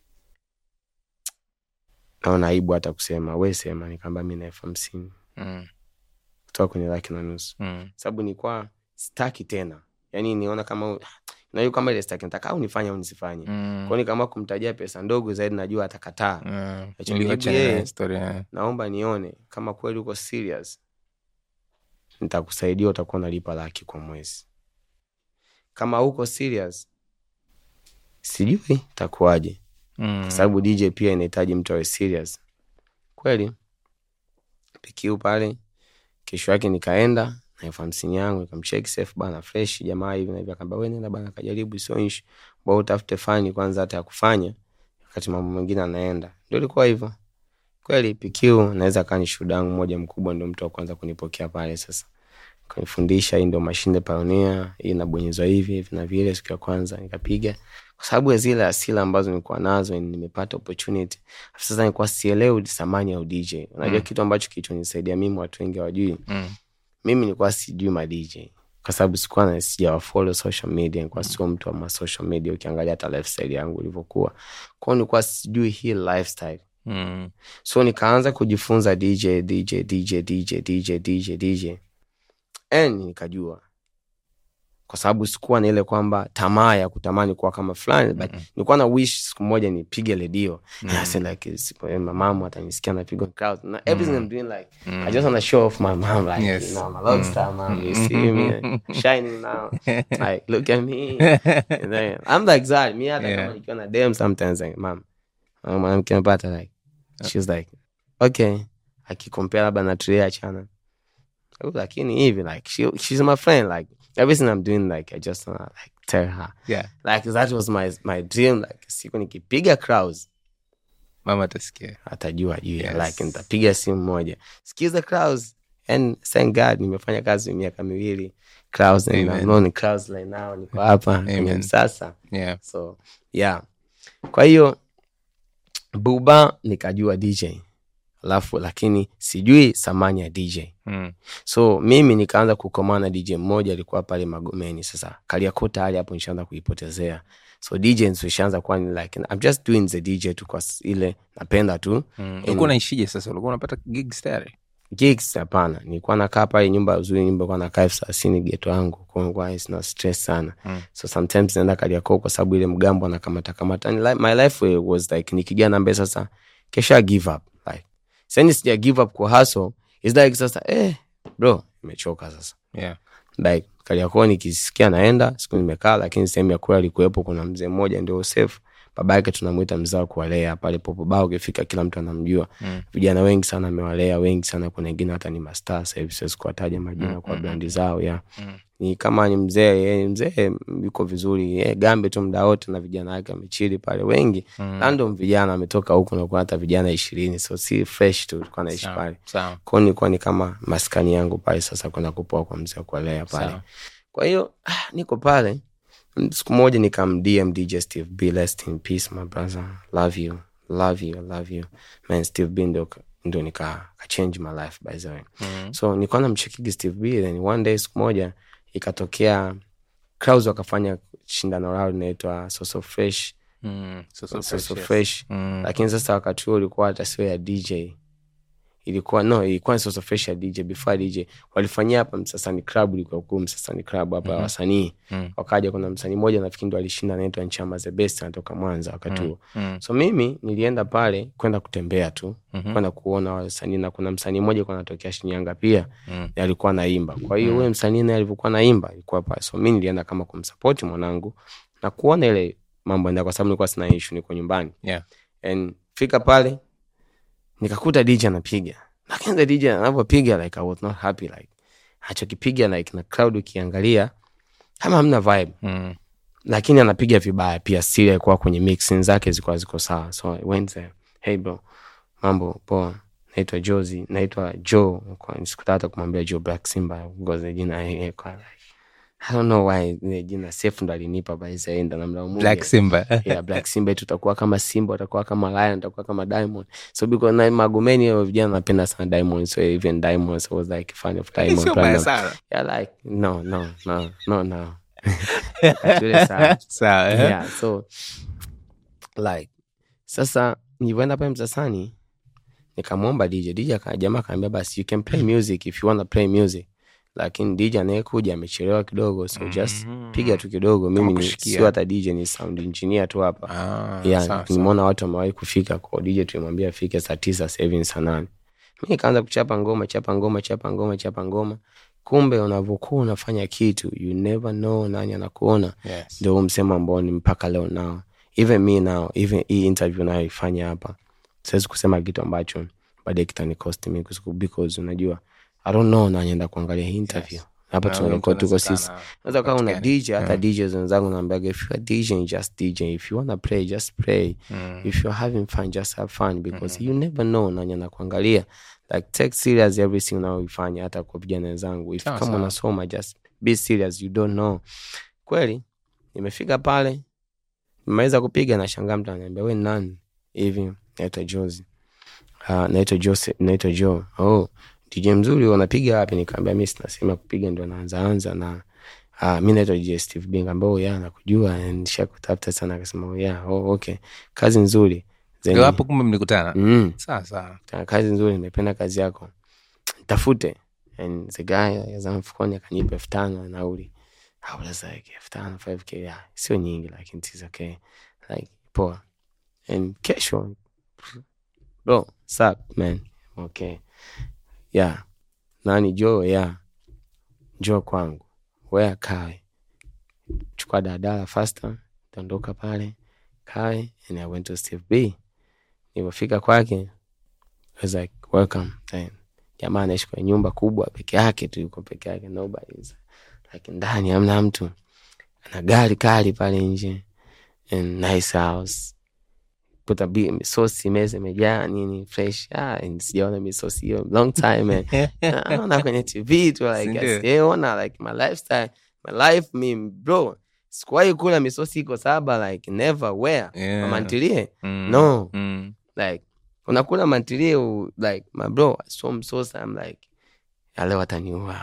Speaker 2: naona aibu hata kusema, wewe sema. Nikamwambia mimi na elfu hamsini mm. kutoka kwenye laki na nusu mm. sababu nilikuwa sitaki tena, yani niona kama na hiyo kama ile sitaki nataka au nifanye au nisifanye mm. kwa hiyo kama kumtajia pesa ndogo zaidi najua atakataa mm. Achiliache historia. Naomba nione kama kweli uko serious, nitakusaidia, utakuwa unalipa laki kwa mwezi. Kama uko serious sijui itakuwaje mm. kwa sababu D J pia inahitaji mtu awe serious kweli. P Q pale kesho yake nikaenda na elfu hamsini yangu nikamcheck safe bana fresh jamaa hivi na hivi. Akamba wewe nenda bana kajaribu sio issue, bora utafute fani kwanza hata ya kufanya wakati mambo mengine anaenda. Ndio ilikuwa hivyo kweli. P Q naweza kani shudangu mmoja mkubwa, ndio mtu wa kwanza kunipokea pale. Sasa kanifundisha hii ndio machine pioneer, hii inabonyezwa hivi hivi na vile. Siku ya kwanza nikapiga kwa sababu ya zile asili ambazo nilikuwa nazo, nimepata opportunity. Sasa nilikuwa sielewi thamani ya D J. Unajua mm. kitu ambacho kilichonisaidia mimi watu wengi hawajui. Mm. Mimi nilikuwa sijui ma D J kwa sababu sikuwa na sijawa follow social media, nilikuwa mm. sio mtu wa ma social media. Ukiangalia hata lifestyle yangu ilivyokuwa, kwa hiyo nilikuwa sijui hii lifestyle. Mm. So nikaanza kujifunza D J D J D J D J D J D J D J and nikajua, kwa sababu sikuwa na ile kwamba tamaa ya kutamani kuwa kama fulani, but mm-hmm. nilikuwa na wish siku moja nipige redio mm-hmm. I said like mama atanisikia napiga crowd na everything mm-hmm. I'm doing like mm-hmm. I just want to show off my mom like yes. you know I'm a rock star mom, you see me shining now like look at me and then I'm like that me hata yeah. kama nikiwa na dem sometimes like mom mama mkimpata like she's like okay akicompare labda na Tria chana lakini hivi like she she's my friend, like everything I'm doing like I just wanna like tell her yeah like that was my my dream. Like siku nikipiga crowds mama atasikia, atajua juu yes. like nitapiga simu moja sikiza crowds and thank God nimefanya kazi miaka miwili crowds and I'm on crowds right now, niko hapa kwenye sasa yeah. So yeah, kwa hiyo buba nikajua D J alafu lakini sijui thamani ya D J. Mm. So mimi nikaanza kukomana D J mmoja alikuwa pale Magomeni. Sasa Kariakota hali hapo nishaanza kuipotezea. So D J nishaanza kuwa ni like I'm just doing the D J tu kwa ile napenda tu.
Speaker 1: Mm. Ulikuwa unaishije sasa? Ulikuwa unapata gigs tayari?
Speaker 2: Gigs hapana. Nilikuwa nakaa pale nyumba nzuri, nyumba kwa nakaa thelathini ghetto yangu. Kwa hiyo is not stress sana. Mm. So sometimes naenda Kariakota kwa sababu ile mgambo anakamata kamata. And like, my life was like nikijia namba sasa kesha give up. Sasa sija give up kwa hustle. It's like sasa eh bro nimechoka sasa. Yeah. Like Kariakoni nikisikia naenda siku nimekaa, lakini sehemu ya kweli alikuepo kuna mzee mmoja ndio safe baba yake tunamuita mzee wa kuwalea pale Popo Bar, ukifika kila mtu anamjua. Mm. Vijana wengi sana amewalea, wengi sana, kuna wengine hata ni master services kuwataja majina mm. kwa brandi zao ya. Mm. Ni kama ni mzee, yeye mzee yuko vizuri, yeye gambe tu muda wote na vijana wake wamechili pale wengi. Mm. Random vijana ametoka huko na kwa hata vijana ishirini, so si fresh tu tulikuwa naishi pale. Sawa. Kwa hiyo nilikuwa ni kama maskani yangu pale sasa kwenda kupoa kwa mzee kuwalea pale. Sawa. Kwa hiyo ah, niko pale. Siku moja nikam D M D J Steve B, rest in peace my brother, love you, love you, love you man. Steve B ndo ndo nika ka change my life by the way. Mm-hmm. So nilikuwa namchekigi Steve B, then one day siku moja ikatokea Kraus wakafanya shindano lao linaitwa So Fresh. Mm, so so, so, so fresh, fresh. Yes. Mm. Lakini sasa wakati huo ulikuwa hata sio ya D J, ilikuwa no ilikuwa So So Fresh ya D J. Before D J walifanyia hapa Msasani Club, ilikuwa huko Msasani Club hapa. Mm-hmm. Wasanii mm. wakaja, kuna msanii mmoja nafikiri ndo alishinda anaitwa Nchama the Best, anatoka Mwanza wakati huo. Mm-hmm. So mimi nilienda pale kwenda kutembea tu. Mm-hmm. kwenda kuona wasanii, na kuna msanii mmoja kwa anatokea Shinyanga pia. Mm-hmm. alikuwa naimba, kwa hiyo yule msanii naye alivyokuwa naimba ilikuwa pale, so mimi nilienda kama kumsupport mwanangu na kuona ile mambo ndio, kwa sababu nilikuwa sina issue, niko nyumbani. Yeah. And fika pale nikakuta D J anapiga, lakini the D J anapopiga like I was not happy, like achokipiga like na crowd ukiangalia kama hamna vibe. Mm. Lakini anapiga vibaya pia, sile kwa kwenye mixing zake zilikuwa ziko sawa. So I went there, hey bro, mambo poa, naitwa Jozi, naitwa Joe, kwa nisikutaka kumwambia Joe Black Simba ngoze jina yeye kwa like I don't know why the jina safe ndo alinipa by the end, na mlaumu
Speaker 1: Black Simba.
Speaker 2: Yeah, Black Simba tutakuwa kama Simba, tutakuwa kama Lion, tutakuwa kama Diamond. So because na Magomeni wa vijana napenda sana Diamond, so even Diamond so was like fan of Diamond. Yeah, like no no no no no. Actually sad.
Speaker 1: Sawa.
Speaker 2: Yeah, so like sasa nilienda pale Msasani nikamwomba D J. D J akajamaa akaambia basi you can play music if you want to play music. Lakini D J anayekuja amechelewa kidogo, so just mm-hmm. piga tu kidogo. Mimi ni sio hata D J, ni sound engineer tu hapa. Ah, yeah, nimeona watu wamewahi kufika kwa D J, tulimwambia afike saa tisa, sasa hivi saa nane. Mimi nikaanza kuchapa ngoma, chapa ngoma, chapa ngoma, chapa ngoma. Kumbe unavokuwa unafanya kitu, you never know nani anakuona. Yes. Ndio msema ambao ni mpaka leo now. Even me now, even hii interview naifanya hapa, siwezi kusema kitu ambacho baadaye kitani cost me, because unajua I don't know na nienda kuangalia hii interview. Hapa yes. Tunakuwa tuko sisi. Unaweza kama una D J, hata yeah. D Js wenzangu naambia if you are DJing just D J, if you want to play just play. Mm. If you're having fun just have fun, because mm-hmm. you never know na nienda kuangalia. Like take serious everything unaoifanya, hata kwa vijana wenzangu. If oh, kama unasoma just be serious, you don't know. Kweli nimefika pale, nimeweza kupiga na shangaa mtu ananiambia wewe nani? Hivi naitwa Jozi. Ah, naitwa Jose, naitwa Joe. Oh, D J mzuri unapiga wapi? Nikamwambia mimi sinasema kupiga ndio naanza anza na ah mimi naitwa D J Steve B. Ngambia oh yeah nakujua, nishakutafuta sana. Akasema oh yeah, oh okay, kazi nzuri.
Speaker 1: Ndio hapo kumbe mlikutana.
Speaker 2: Mm.
Speaker 1: Sawa sawa.
Speaker 2: Kazi nzuri, nimependa kazi yako, tafute. And the guy yazama mfukoni akanipa elfu tano nauli. I was like elfu tano, five K, yeah, sio nyingi lakini it's okay, like poa. And kesho bro, sup man, okay. Yeah. Nani Joe? Yeah. Joe kwangu. Where Kai? Chukua dadala faster. Tondoka pale. Kai. And I went to Steve B. Nilipofika kwake, I was like, welcome. Then, jamaa anaishi kwa nyumba kubwa peke yake tu, yuko peke yake, nobody is like ndani hamna mtu. Ana gari kali pale nje. And nice house. Puta bi misosi meze imejaa nini fresh. Ah, sijaona misosi hiyo long time man. Naona kwenye T V tu like I stay on like my lifestyle, my life me bro. Sikuwahi kula misosi iko saba like never where. Yeah. Mantilie? Mm. No. Mm. Like unakula mantilie like my bro, so msosi I'm like leo ataniua.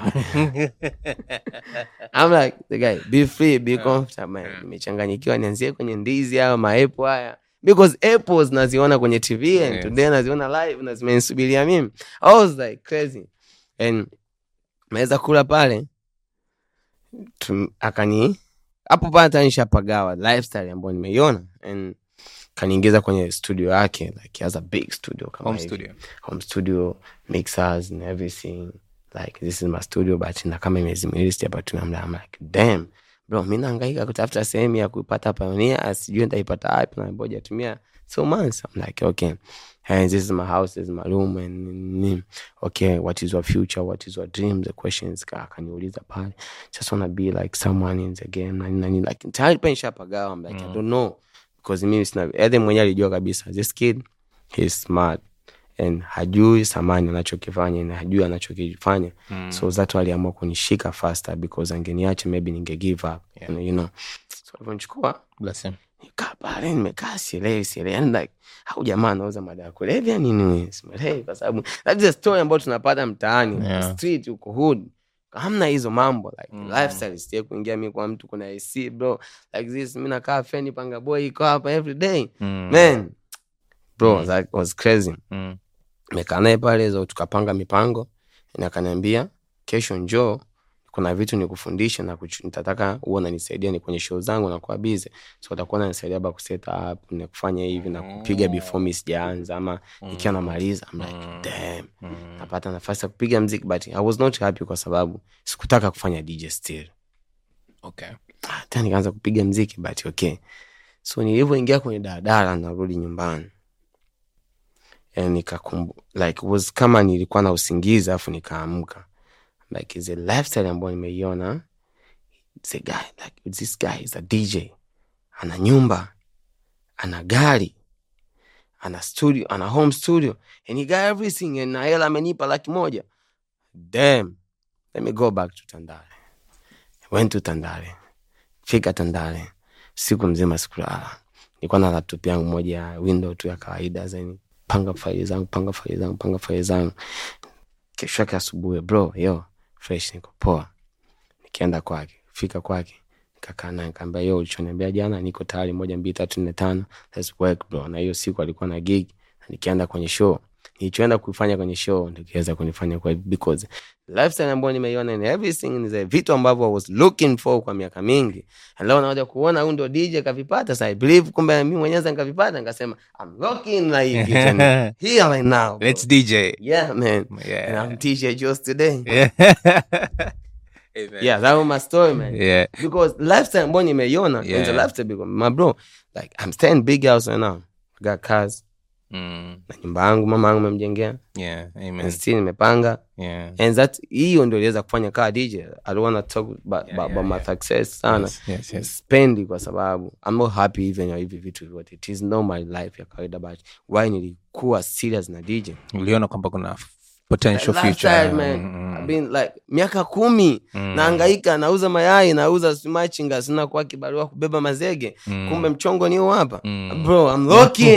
Speaker 2: I'm like the guy, be free, be comfortable man. Nimechanganyikiwa nianzie kwenye ndizi au maepo haya. Because apples naziona kwenye T V, yes. And today naziona live na zimenisubiria mimi. I was like crazy. And meweza kula pale tum, akani hapo pata nishapagawa lifestyle ambayo nimeiona, and kaniingiza kwenye studio yake, like he has a big studio kama
Speaker 1: home studio.
Speaker 2: Home studio, mixers and everything. Like this is my studio, but na kama imezimilist hapa tunamla, I'm like damn. bro mimi nahangaika kutafuta sehemu ya kupata Pioneer, sijui nitaipata wapi, na ngoja tumia so months. I'm like okay, hey, this is my house, this is my room, and okay, what is your future, what is your dream? The questions akaniuliza pale, just wanna be like someone in the game, and and like tayari pensha pagawa. I'm like mm. I don't know, because mimi sina edhe mwenye alijua kabisa this kid he's smart and hajui samani anachokifanya na hajui anachokifanya mm. so that waliamua kunishika faster, because angeniacha maybe ninge give up, yeah. you know. So alivonichukua
Speaker 1: bless him,
Speaker 2: nikapale nimekaa sielewi sielewi, and like hau jamaa anauza madawa kulevya nini wewe, sielewi, kwa sababu that's the story ambayo tunapata mtaani, yeah. street uko hood hamna hizo mambo like mm. lifestyle sio kuingia mimi kwa mtu kuna A C bro like this, mimi nakaa feni panga boy iko hapa every day mm. man bro mm. that was crazy mm. Mekanae pale zo tukapanga mipango, na akaniambia kesho njoo, kuna vitu nikufundisha na nitataka uone nisaidia ni kwenye show zangu na kwa busy, so utakuwa unanisaidia ba kuset up na kufanya hivi na kupiga before mimi sijaanza ama nikiwa namaliza. I'm like damn, napata nafasi ya kupiga muziki, but I was not happy kwa sababu sikutaka kufanya D J still.
Speaker 1: Okay,
Speaker 2: tena nikaanza kupiga muziki, but okay. So nilivyoingia kwenye daladala narudi nyumbani, and nikakumbu like was kama nilikuwa na usingizi afu nikaamka, like is a lifestyle ambayo nimeiona. It's a guy like this guy is a D J, ana nyumba, ana gari, ana studio, ana home studio, and he got everything, and na hela amenipa laki moja. Damn, let me go back to Tandale. I went to Tandale, fika Tandale, siku mzima sikulala, nilikuwa na laptop yangu moja window tu ya kawaida, zeni panga file zangu panga file zangu panga file zangu. Kesho yake asubuhi bro yo fresh niko poa, nikienda kwake, fika kwake nikakaa naye, nikamwambia yo ulichoniambia jana niko tayari, moja mbili tatu nne tano, let's work bro. Na hiyo siku alikuwa na gig, nikienda kwenye show, nilichoenda kufanya kwenye show ndio kiweza kunifanya kwa, because lifestyle ambayo nimeiona and everything is a vitu ambavyo I was looking for kwa miaka mingi, and leo naoja kuona huyu ndo D J kavipata. So I believe kumbe mimi mwenyewe nikavipata, nikasema I'm looking like it here right now bro.
Speaker 1: Let's D J.
Speaker 2: Yeah man,
Speaker 1: yeah.
Speaker 2: And I'm D J just today.
Speaker 1: Yeah. Hey,
Speaker 2: yeah, that was my story man.
Speaker 1: Yeah,
Speaker 2: because lifestyle ambayo nimeiona,
Speaker 1: yeah.
Speaker 2: and the lifestyle because my bro like I'm staying big house right now, I got cars
Speaker 1: mm.
Speaker 2: na nyumba yangu mama yangu amemjengea,
Speaker 1: yeah, amen,
Speaker 2: and still nimepanga,
Speaker 1: yeah,
Speaker 2: and that hiyo ndio iliweza kufanya kaa D J. I don't want to talk about,
Speaker 1: yeah,
Speaker 2: about
Speaker 1: yeah,
Speaker 2: my
Speaker 1: yeah.
Speaker 2: success sana,
Speaker 1: yes, yes, yes.
Speaker 2: spendi kwa sababu I'm not happy even ya hivi vitu what it is not my life ya kawaida, but why nilikuwa serious na D J,
Speaker 1: uliona kwamba kuna potential
Speaker 2: like
Speaker 1: future
Speaker 2: man.
Speaker 1: mm.
Speaker 2: I've been like miaka kumi mm. nahangaika, nauza mayai, nauza smachinga, sina kwa kibarua kubeba mazege mm. kumbe mchongo ni hapa mm. bro I'm looking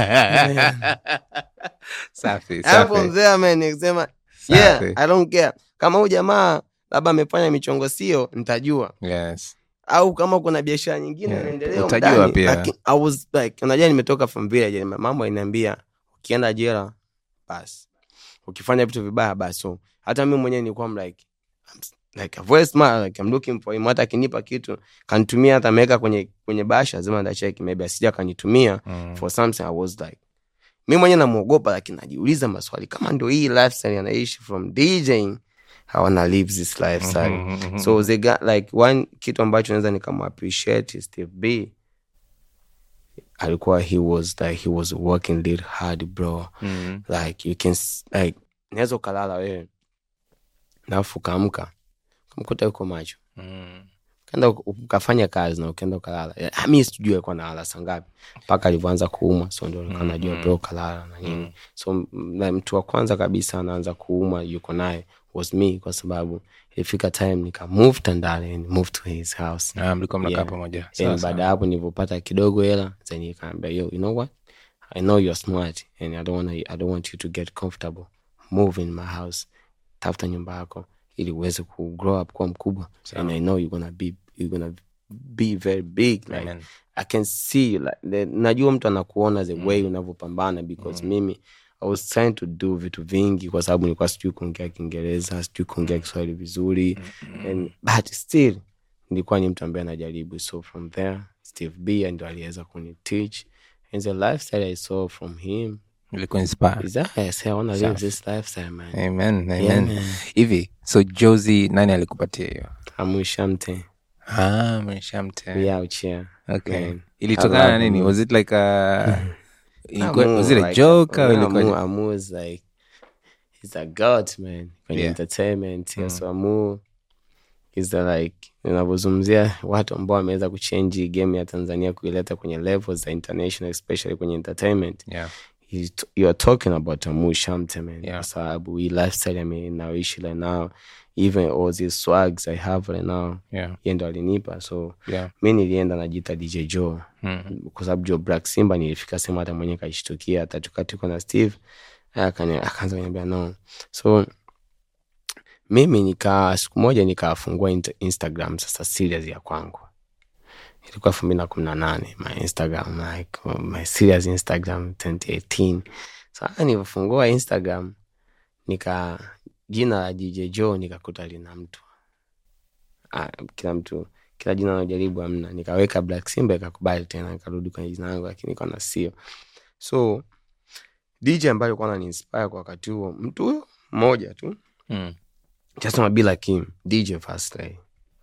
Speaker 1: safi
Speaker 2: safi from there man, nikisema yeah I don't care kama huyu jamaa labda amefanya michongo sio, nitajua
Speaker 1: yes,
Speaker 2: au kama kuna biashara nyingine inaendelea
Speaker 1: yeah. utajua pia,
Speaker 2: like I was like unajua nimetoka from village, mambo inaniambia ukienda jela basi, ukifanya vitu vibaya basi. So hata mimi mwenyewe nilikuwa like I'm like a very smart, like I'm looking for him, hata akinipa kitu kanitumia, hata ameweka kwenye kwenye basha zima nda check maybe asija kanitumia mm. for something. I was like mimi mwenyewe namuogopa, lakini najiuliza maswali kama ndio hii lifestyle anaishi from DJing, I wanna live this lifestyle mm-hmm. So they got like one kitu ambacho naweza nikamu appreciate is Steve B, alikuwa he was like he was working really hard bro mm. like you can like nezo kalala wewe nafu kaamka kumkuta yuko macho mm. kanda ukafanya kazi na ukaenda kalala, mimi sijui kwa nalala sangapi mpaka alivyoanza kuuma, so ndio mm. kanajua bro kalala na nini mm. so na mtu wa kwanza kabisa anaanza kuuma yuko naye was me, kwa sababu ifika time nika move Tandale and move to his house.
Speaker 1: Ah, mlikuwa mnakaa pamoja.
Speaker 2: Sasa baada hapo nilipopata kidogo hela, then nikamwambia yo, you know what? I know you're smart and I don't want I don't want you to get comfortable. Move in my house. Tafuta nyumba yako ili uweze ku grow up kwa mkubwa. So, and I know you're going to be you're going to be very big. Like Amen. I can see you like the, najua mtu anakuona the way mm. unavyopambana, because mm. mimi I was trying to do vitu vingi kwa sababu nilikuwa sijui kuongea Kiingereza, sijui kuongea Kiswahili vizuri mm-hmm. and but still nilikuwa ni mtu ambaye anajaribu. So from there Steve B ndio aliweza kuniteach, and the lifestyle I saw from him
Speaker 1: ilikuwa inspired.
Speaker 2: Is that I say I want to live this lifestyle man.
Speaker 1: Amen, amen. Yeah, hivi so Jozi nani alikupatia hiyo?
Speaker 2: Amushamte.
Speaker 1: Ah, Mrishamte.
Speaker 2: Yeah, Uchia.
Speaker 1: Okay.
Speaker 2: Man,
Speaker 1: Ilitokana na
Speaker 2: I
Speaker 1: nini?
Speaker 2: love
Speaker 1: Was it like a ilikuwa-
Speaker 2: Amu,
Speaker 1: was it a
Speaker 2: like,
Speaker 1: joke au
Speaker 2: Amu,
Speaker 1: ilikuwa
Speaker 2: Amu is like, he's a god, man, kwenye
Speaker 1: Yeah.
Speaker 2: entertainment.
Speaker 1: Mm.
Speaker 2: So Amu is the like, unavyozungumzia watu ambao wameweza kuchange game ya Tanzania kuileta kwenye levels za international, especially kwenye entertainment.
Speaker 1: Yeah.
Speaker 2: He's, you are talking about Amu Shamte, man.
Speaker 1: Yeah.
Speaker 2: Kwa sababu hii lifestyle ame naoishi right now, even all these swags I have right now,
Speaker 1: Yeah.
Speaker 2: yeye ndo alinipa. So
Speaker 1: Yeah.
Speaker 2: mi nilienda najiita D J Joe.
Speaker 1: Mm.
Speaker 2: Kwa sababu Joe Black Simba nilifika sema hata mwenye kaishtukia, hata tukatuko na Steve akani akaanza kuniambia no. So mimi nika siku moja nikafungua Instagram sasa serious ya kwangu. Ilikuwa elfu mbili na kumi na nane my Instagram, like my serious Instagram twenty eighteen. So nilifungua Instagram nika jina la D J Joe nikakuta lina mtu. Ah, kila mtu kila jina anajaribu amna, nikaweka Black Simba ikakubali tena, nikarudi kwenye jina langu lakini kwa na sio. So D J ambaye alikuwa ananiinspire kwa wakati huo mtu huyo mmoja tu.
Speaker 1: Mm.
Speaker 2: Just want to be like him, D J Vasley.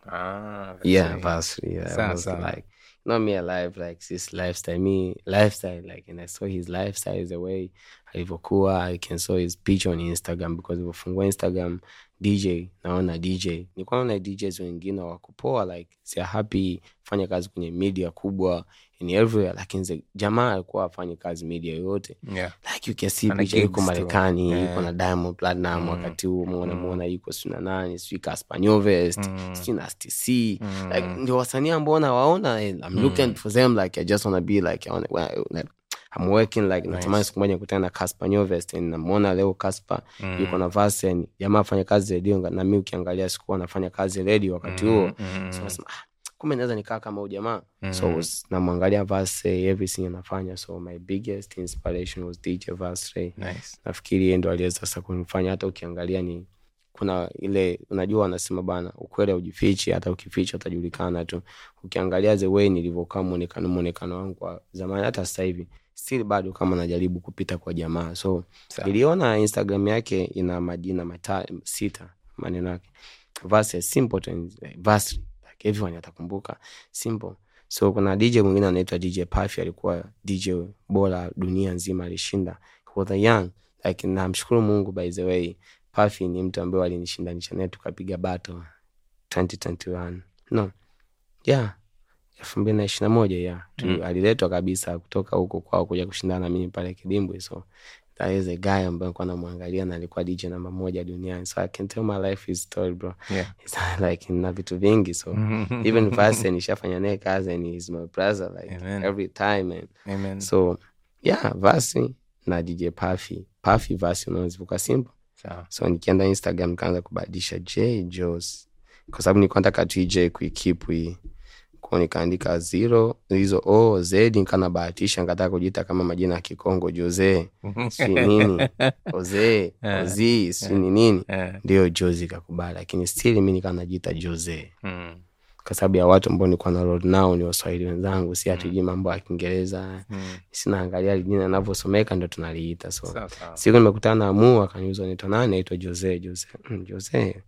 Speaker 1: Ah,
Speaker 2: Yeah, Vasley. Yeah,
Speaker 1: Sa-
Speaker 2: was
Speaker 1: sa.
Speaker 2: like not me alive like this lifestyle, me lifestyle like, and I saw his lifestyle is the way alivyokuwa. I can saw his picture on Instagram because nilifungua Instagram D J, naona D J nilikuwa naona D Js wengine wakupoa like they are happy fanya kazi kwenye media kubwa in everywhere, lakini jamaa alikuwa afanye kazi media yote.
Speaker 1: Yeah.
Speaker 2: Like you can see
Speaker 1: Ana
Speaker 2: picture yuko
Speaker 1: gigs tu.
Speaker 2: Marekani,
Speaker 1: Yeah.
Speaker 2: yuko na Diamond Platinum
Speaker 1: Mm.
Speaker 2: wakati huo muona
Speaker 1: Mm.
Speaker 2: muona yuko sina nani, sio Casper Nyovest,
Speaker 1: Mm.
Speaker 2: sio Nasty C.
Speaker 1: Mm.
Speaker 2: Like ndio wasanii ambao nawaona, I'm looking for them like I just want to be like I wanna, like I'm working like
Speaker 1: Nice.
Speaker 2: natamani siku moja nikutane na Casper Nyovest, and namuona leo Casper
Speaker 1: Mm.
Speaker 2: yuko na Vasen, jamaa afanya kazi radio na mimi ukiangalia sikuwa nafanya kazi radio wakati huo.
Speaker 1: Mm.
Speaker 2: So nasema ah, kumbe naweza nikaa kama huyu jamaa.
Speaker 1: Mm.
Speaker 2: So was namwangalia Vasen everything anafanya. So my biggest inspiration was D J Vasen.
Speaker 1: Nice.
Speaker 2: Nafikiri yeye ndo aliweza sasa kunifanya, hata ukiangalia ni kuna ile unajua wanasema bana ukweli haujifichi, hata ukificha utajulikana tu. Ukiangalia the way nilivyokaa muonekano muonekano wangu kwa zamani hata sasa hivi still bado kama najaribu kupita kwa jamaa. So
Speaker 1: Sa.
Speaker 2: niliona Instagram yake ina majina mata sita, maneno yake Vasley simple to Vasley, like everyone atakumbuka simple. So kuna D J mwingine anaitwa D J Puffy, alikuwa D J bora dunia nzima, alishinda for the young like, na mshukuru Mungu by the way. Puffy ni mtu ambaye alinishindanisha naye tukapiga battle twenty twenty-one no yeah elfu mbili na ishirini na moja yeah tu, mm. aliletwa kabisa kutoka huko kwao kuja kushindana na mimi pale Kidimbwe. So that is a guy ambaye nilikuwa namwangalia na alikuwa D J namba moja duniani. So I can tell my life is story bro.
Speaker 1: Yeah.
Speaker 2: It's like na vitu vingi. So even Vasen nishafanya naye kazi and he's my brother like
Speaker 1: Amen.
Speaker 2: every time man.
Speaker 1: Amen.
Speaker 2: So yeah, Vasen na D J Puffy. Puffy Vasen unazivuka simple.
Speaker 1: Sawa.
Speaker 2: So nikienda Instagram nikaanza kubadilisha J Jos kwa sababu nilikuwa nataka tu J kuikeep hii. Kwa nikaandika zero hizo O Z, nikana bahatisha nikataka kujiita kama majina ya Kikongo Jose. Si nini? Oze, Ozi, si nini? Ndio Jozi kakubali, lakini still mimi nikana najiita Jose. Mm. Kwa sababu ya watu ambao nilikuwa na road now ni Waswahili wenzangu, si hatujui mambo ya Kiingereza. Mm. Sina angalia jina linavyosomeka ndio tunaliita. So sawa, sawa. Siku nimekutana na Amu akaniuliza nito nani, naitwa Jose. Jose. Mm, Jose.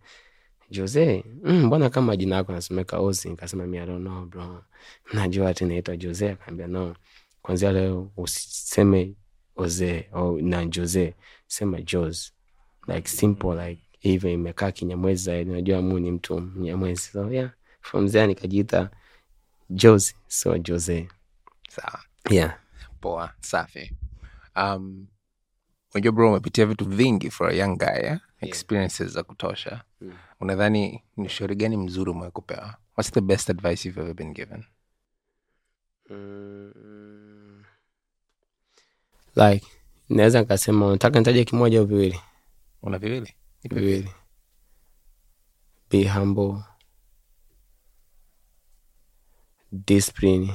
Speaker 2: Jose, mm, mbona kama jina lako nasomeka Ozi? Nikasema mimi I don't know bro. Najua ati naitwa Jose. Akaniambia no. Kwanza leo usiseme Oze au na Jose, sema Jos. Like simple like even imekaa Kinyamwezi zaidi. Unajua Amu ni mtu Mnyamwezi. So yeah, from there nikajiita Jos, so Jose.
Speaker 1: Sawa.
Speaker 2: Yeah.
Speaker 1: Poa, safi. Um Unajua bro, umepitia vitu vingi for a young guy, yeah? Experiences za kutosha. Mm. Unadhani ni ushauri gani mzuri umekupewa? What's the best advice you've ever been given?
Speaker 2: Mm, like, naweza nikasema unataka nitaje kimoja au viwili?
Speaker 1: Una viwili?
Speaker 2: Viwili. Be humble. Discipline.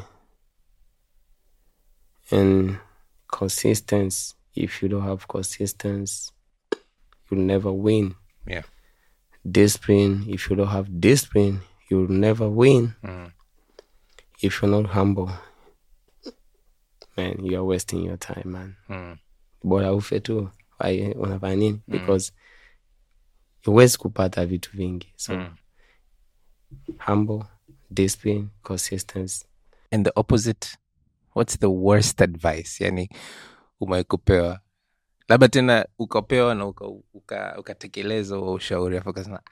Speaker 2: And consistency. If you don't have consistency, you'll never win.
Speaker 1: Yeah.
Speaker 2: Discipline. If you don't have discipline, you'll never win. Mm. If you're not humble, man, you are wasting your time, man. Mm. Bora ufe tu. Why unafanya nini? Mm. Because huwezi kupata vitu vingi. So mm. humble, discipline, consistency.
Speaker 1: And the opposite, what's the worst advice yani umewahi kupewa, labda tena ukapewa na ukatekeleza uka, uka ushauri afu ukasema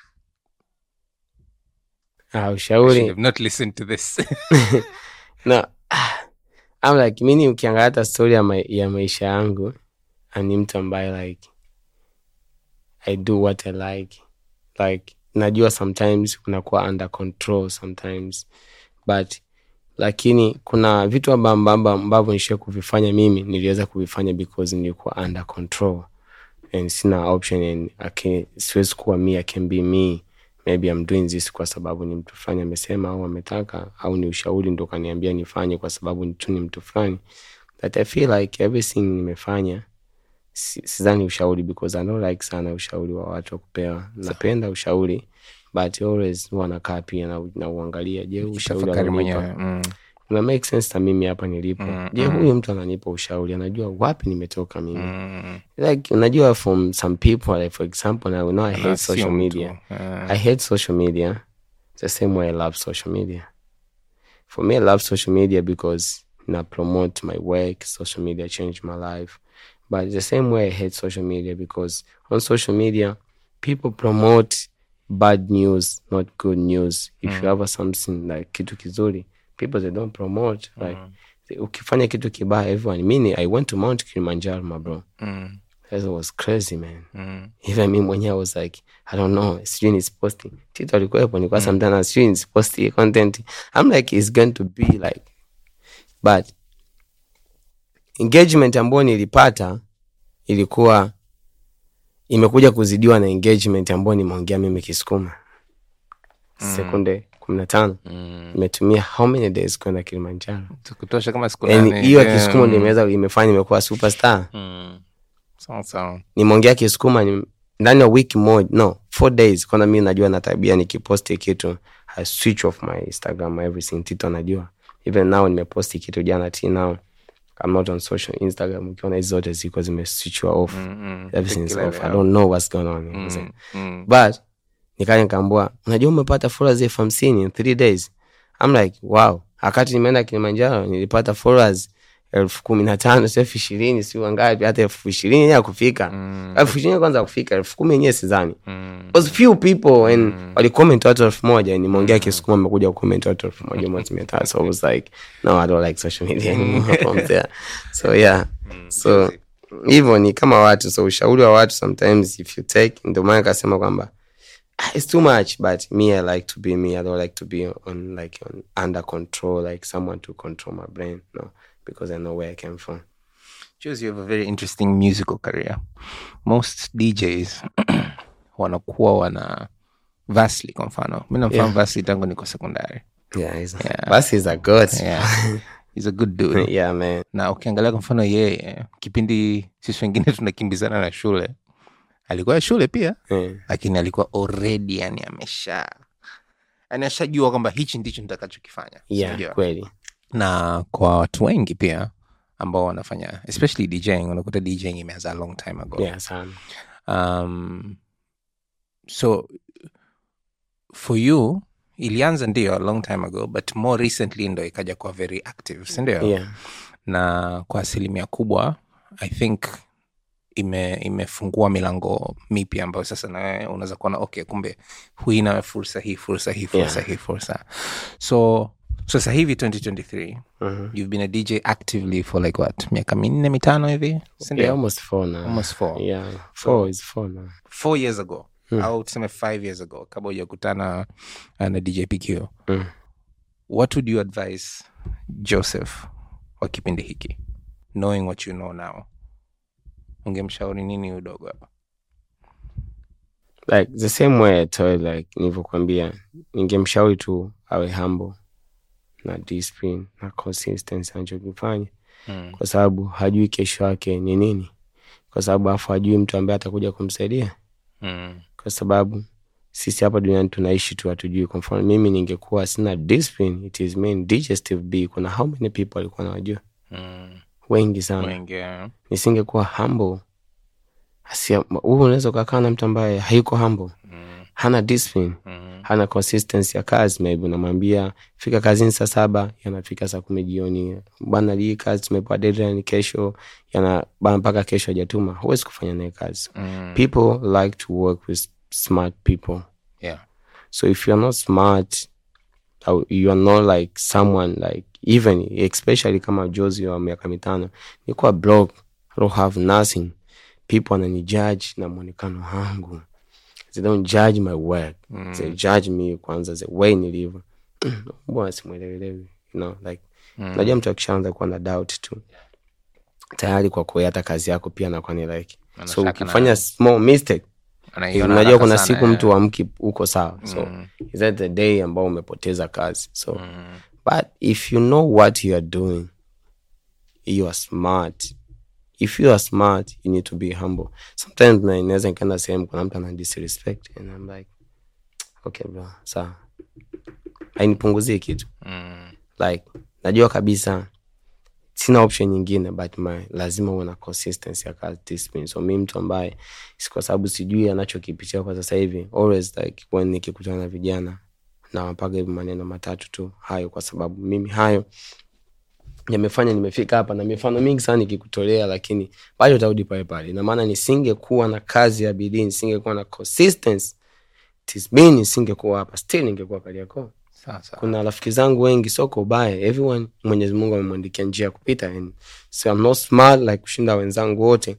Speaker 2: ah ushauri,
Speaker 1: I have not listened to this.
Speaker 2: No, I'm like mimi ukiangalia hata story ya, ma, ya maisha yangu ani mtu ambaye like I do what I like, like najua sometimes unakuwa under control sometimes, but lakini kuna vitu ambavyo ambavyo nishe kuvifanya mimi niliweza kuvifanya because nilikuwa under control and sina option, and okay, siwezi kuwa me, I can be me. Maybe I'm doing this kwa sababu ni mtu fulani amesema au ametaka, au ni ushauri ndo kaniambia nifanye kwa sababu tu ni mtu fulani. But I feel like everything nimefanya sidhani ushauri, because I don't like sana ushauri wa watu wa kupewa. Napenda ushauri but always wanakaa pia na, na uangalia je ushauri ananipa mm. una make sense na mimi hapa nilipo. Mm, je mm. huyu mtu ananipa ushauri anajua wapi nimetoka mimi. Mm. Like unajua from some people, like for example now, now I hate That's social media. Uh. I hate social media the same way I love social media. For me I love social media because na promote my work. Social media changed my life. But the same way I hate social media because on social media people promote bad news, not good news. If mm. you have something like kitu kizuri, people they don't promote. Mm. Like ukifanya kitu kibaya, everyone. Mimi I went to Mount Kilimanjaro, my bro. Mm. That was crazy, man. Mm. Even me when I was like, I don't know, stream is posting. Tito alikuwa hapo nilikuwa mm. sometimes stream is posting content. I'm like it's going to be like, but engagement ambayo nilipata ilikuwa imekuja kuzidiwa na engagement ambayo nimeongea mimi Kisukuma. Mm. Sekunde kumi na tano. Mm. Nimetumia how many days kwenda Kilimanjaro? Tukutosha kama siku nane. Hiyo yeah. Kisukuma ndio imeweza imefanya nimekuwa superstar. Mm. Sawa sawa. Nimeongea Kisukuma ni ndani ya wiki moja, no, four days. Kwa mimi najua na tabia nikiposti kitu, I switch off my Instagram, everything. Tito najua. Even now nimeposti kitu jana ti now. I'm not on social Instagram. Ukiona hizo zote ziko zimeswitchwa off. Mm-hmm. Everything is off. I don't know what's going on. Mm-hmm. Mm-hmm. But nikanya nikaambia, unajua umepata followers elfu hamsini in three days. I'm like, wow. Wakati nimeenda Kilimanjaro nilipata followers elfu kumi na tano, elfu ishirini, si wangapi, hata elfu ishirini ya kufika. Elfu ishirini kwanza kufika, elfu kumi yenyewe sidhani. Was few people and mm. wali comment watu elfu moja, nimeongea Kisukuma wamekuja comment watu elfu moja moja mia tano. So I was like, no, I don't like social media anymore from there. So yeah. So hivyo ni kama watu, so ushauri wa watu sometimes if you take, ndio maana kasema kwamba it's too much, but me I like to be me. I don't like to be on like on under control, like someone to control my brain. No, because I know where I came from.
Speaker 1: Choose, you have a very interesting musical career. Most D Js wanakuwa wana Vasily kwa mfano. Mimi namfahamu yeah. Vasily tangu niko sekondari.
Speaker 2: Yeah, he's a, yeah. Vasily is a good.
Speaker 1: Yeah. He's a good dude.
Speaker 2: Yeah, man.
Speaker 1: Na ukiangalia kwa mfano yeye, kipindi sisi wengine tunakimbizana na shule, alikuwa shule pia, mm. lakini alikuwa already yani amesha yani ashajua kwamba hichi ndicho nitakachokifanya.
Speaker 2: Yeah, kweli.
Speaker 1: Na kwa watu wengi pia ambao wanafanya especially DJing, unakuta DJing imeanza a long time ago.
Speaker 2: Yeah, sana.
Speaker 1: Um so for you ilianza ndio a long time ago, but more recently ndo ikaja kuwa very active, si ndio?
Speaker 2: Yeah.
Speaker 1: Na kwa asilimia kubwa I think ime imefungua milango mipya ambayo sasa na wewe unaweza kuona okay, kumbe huyu ina fursa hii fursa hii fursa yeah. hii fursa. So so sasa hivi twenty twenty-three, uh-huh. you've been a D J actively for like what, miaka minne mitano hivi?
Speaker 2: Yeah, almost four now.
Speaker 1: Almost four.
Speaker 2: Yeah, four so, is four now.
Speaker 1: Four years ago. Mm. Au tuseme five years ago kabla hujakutana na D J P Q. Mm. What would you advise Joseph wa kipindi hiki, knowing what you know now? Ungemshauri nini udogo hapa?
Speaker 2: Like the same way I told, like nilivyokuambia, ningemshauri tu awe humble na discipline na consistency anachokifanya. Mm. Kwa sababu hajui kesho yake ni nini. Kwa sababu afu hajui mtu ambaye atakuja kumsaidia. Mm. Kwa sababu sisi hapa duniani tunaishi tu, hatujui. Kwa mfano mimi ningekuwa sina discipline, it is mean D J Steve B, kuna how many people alikuwa anawajua? Mm. Wengi sana.
Speaker 1: Wengi. Yeah.
Speaker 2: Nisingekuwa humble. Asia wewe unaweza kukaa na mtu ambaye hayuko humble. Mm. hana discipline, mm-hmm. hana consistency ya kazi. Maybe unamwambia fika kazini saa saba, yanafika saa kumi jioni. Bana hii kazi tumepewa deadline kesho, yana bana mpaka kesho hajatuma, huwezi kufanya naye kazi. Mm. People like to work with smart people.
Speaker 1: Yeah.
Speaker 2: So if you're not smart, you are not like someone like, even especially kama Jozi wa miaka mitano, niko broke, I don't have nothing. People wanani judge na muonekano wangu. They don't judge my work. Mm. They judge me kwanza the way nilivyo. Mbona simuelewi, you know, like mm. najua mtu akishaanza kuwa na doubt tu, tayari kwa kwa hata kazi yako pia na kwa ni like. So ukifanya small mistake, unajua kuna siku mtu amki uko sawa. So mm. is that the day ambao umepoteza kazi. So mm. but if you know what you are doing, you are smart. If you are smart, you need to be humble. Sometimes na inaweza nikana sehemu kuna mtu ana disrespect and I'm like, okay bro, sawa, hainipunguzie kitu. Mm. Like najua kabisa sina option nyingine, but my lazima uwe na consistency ya kazi, discipline. So mimi mtu ambaye si kwa sababu sijui anachokipitia kwa sasa hivi, always like when nikikutana na vijana na wapaga hivi maneno matatu tu hayo, kwa sababu mimi hayo yamefanya nimefika hapa, na mifano mingi sana nikikutolea, lakini bado utarudi pale pale. Na maana nisingekuwa na kazi ya bidii, nisingekuwa na consistency, tisbini nisingekuwa hapa, still ningekuwa Kariakoo. Sasa kuna rafiki zangu wengi soko ubaya, everyone Mwenyezi Mungu amemwandikia njia kupita, and so I'm not smart like kushinda wenzangu wote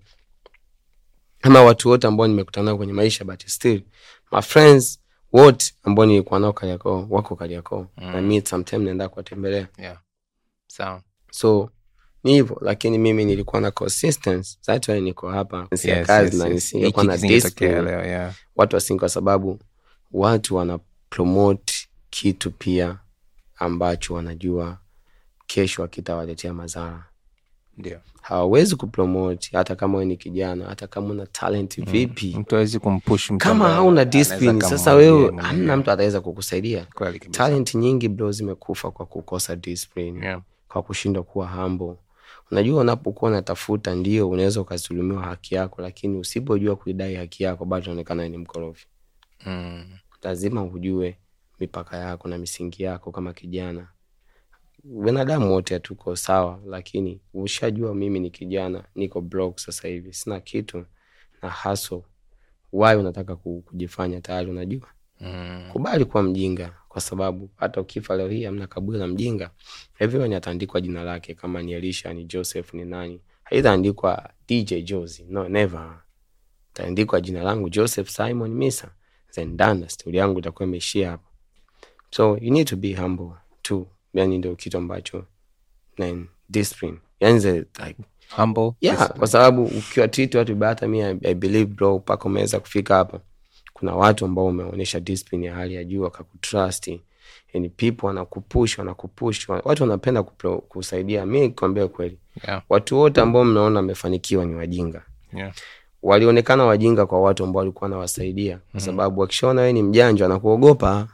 Speaker 2: ama watu wote ambao nimekutana nao kwenye maisha, but still my friends wote ambao nilikuwa nao Kariakoo wako Kariakoo. Mm. Na mimi sometimes naenda kuwatembelea.
Speaker 1: Yeah. Sawa.
Speaker 2: So ni hivyo, lakini mimi nilikuwa na consistency. That's why niko hapa. Yes, ya kazi, yes, na nisingekuwa na discipline. Yeah. Watu wasingi, kwa sababu watu wana promote kitu pia ambacho wanajua kesho akitawaletea madhara.
Speaker 1: Ndio.
Speaker 2: Hawawezi kupromote hata kama wewe ni kijana, hata kama una talent vipi.
Speaker 1: Mm. Mtu hawezi kumpush mtu
Speaker 2: kama hauna discipline. Sasa wewe hamna mtu ataweza kukusaidia. Talent nyingi bro zimekufa kwa kukosa discipline. Yeah. Kwa kushindwa kuwa humble. Unajua unapokuwa unatafuta, ndio unaweza ukazulumiwa haki yako, lakini usipojua kuidai haki yako bado unaonekana ni mkorofi. Mm. Lazima ujue mipaka yako na misingi yako kama kijana. Wanadamu wote tuko sawa, lakini ushajua mimi ni kijana, niko broke sasa hivi, sina kitu na hustle. Why unataka kujifanya tayari unajua? Mm. Kubali kuwa mjinga, kwa sababu hata ukifa leo hii hamna kaburi la mjinga. Everyone ataandikwa jina lake, kama ni Elisha, ni Joseph, ni nani. Haitaandikwa D J Jozi, no never. Taandikwa jina langu Joseph Simon Misa. Then done, story yangu itakuwa imeishia hapo. So you need to be humble too. Yani ndio kitu ambacho na discipline. Yani like
Speaker 1: humble.
Speaker 2: Yeah, discipline. Kwa sababu ukiwa treat watu bata, mimi I, I believe bro pako umeweza kufika hapa, kuna watu ambao wameonyesha discipline ya hali ya juu, wakakutrust, and people wanakupush, wanakupush. Watu wanapenda kusaidia. Mimi nikwambia kweli. Yeah. Watu wote ambao mnaona wamefanikiwa ni wajinga. Yeah. Walionekana wajinga kwa watu ambao walikuwa wanawasaidia, kwa sababu wakishaona wewe ni mjanja wanakuogopa.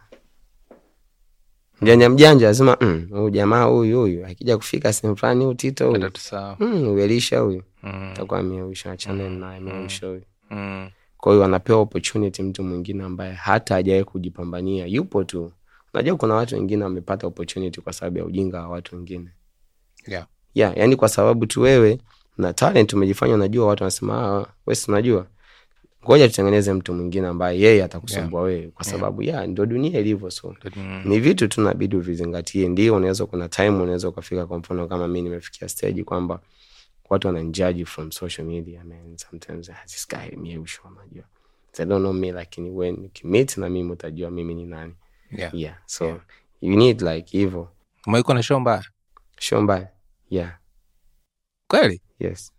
Speaker 2: Mjanja mjanja lazima mm, huyu jamaa huyu huyu akija kufika sehemu fulani huyu Tito huyu. Mm, Elisha huyu. Atakuwa ameusha channel na ameusha huyu. Mm. Kwa hiyo anapewa opportunity mtu mwingine ambaye hata hajawahi kujipambania, yupo tu. Unajua kuna watu wengine wamepata opportunity kwa sababu ya ujinga wa watu wengine.
Speaker 1: Yeah.
Speaker 2: Yeah, yani kwa sababu tu wewe na talent umejifanya unajua, watu wanasema ah, wewe si unajua. Ngoja tutengeneze mtu mwingine ambaye yeye atakusumbua yeah. wewe, kwa sababu yeah, ndio dunia ilivyo. So mm. ni vitu tunabidi uvizingatie. Ndio unaweza kuna time unaweza ukafika, kwa mfano kama mimi nimefikia stage kwamba watu wananijudge from social media, man. Sometimes this guy me you show unajua. They don't know me, lakini when you meet na mimi utajua mimi ni nani. Yeah. Yeah. So yeah. you need like evil.
Speaker 1: Umeiko na shomba?
Speaker 2: Shomba. Yeah.
Speaker 1: Kweli?
Speaker 2: Yes.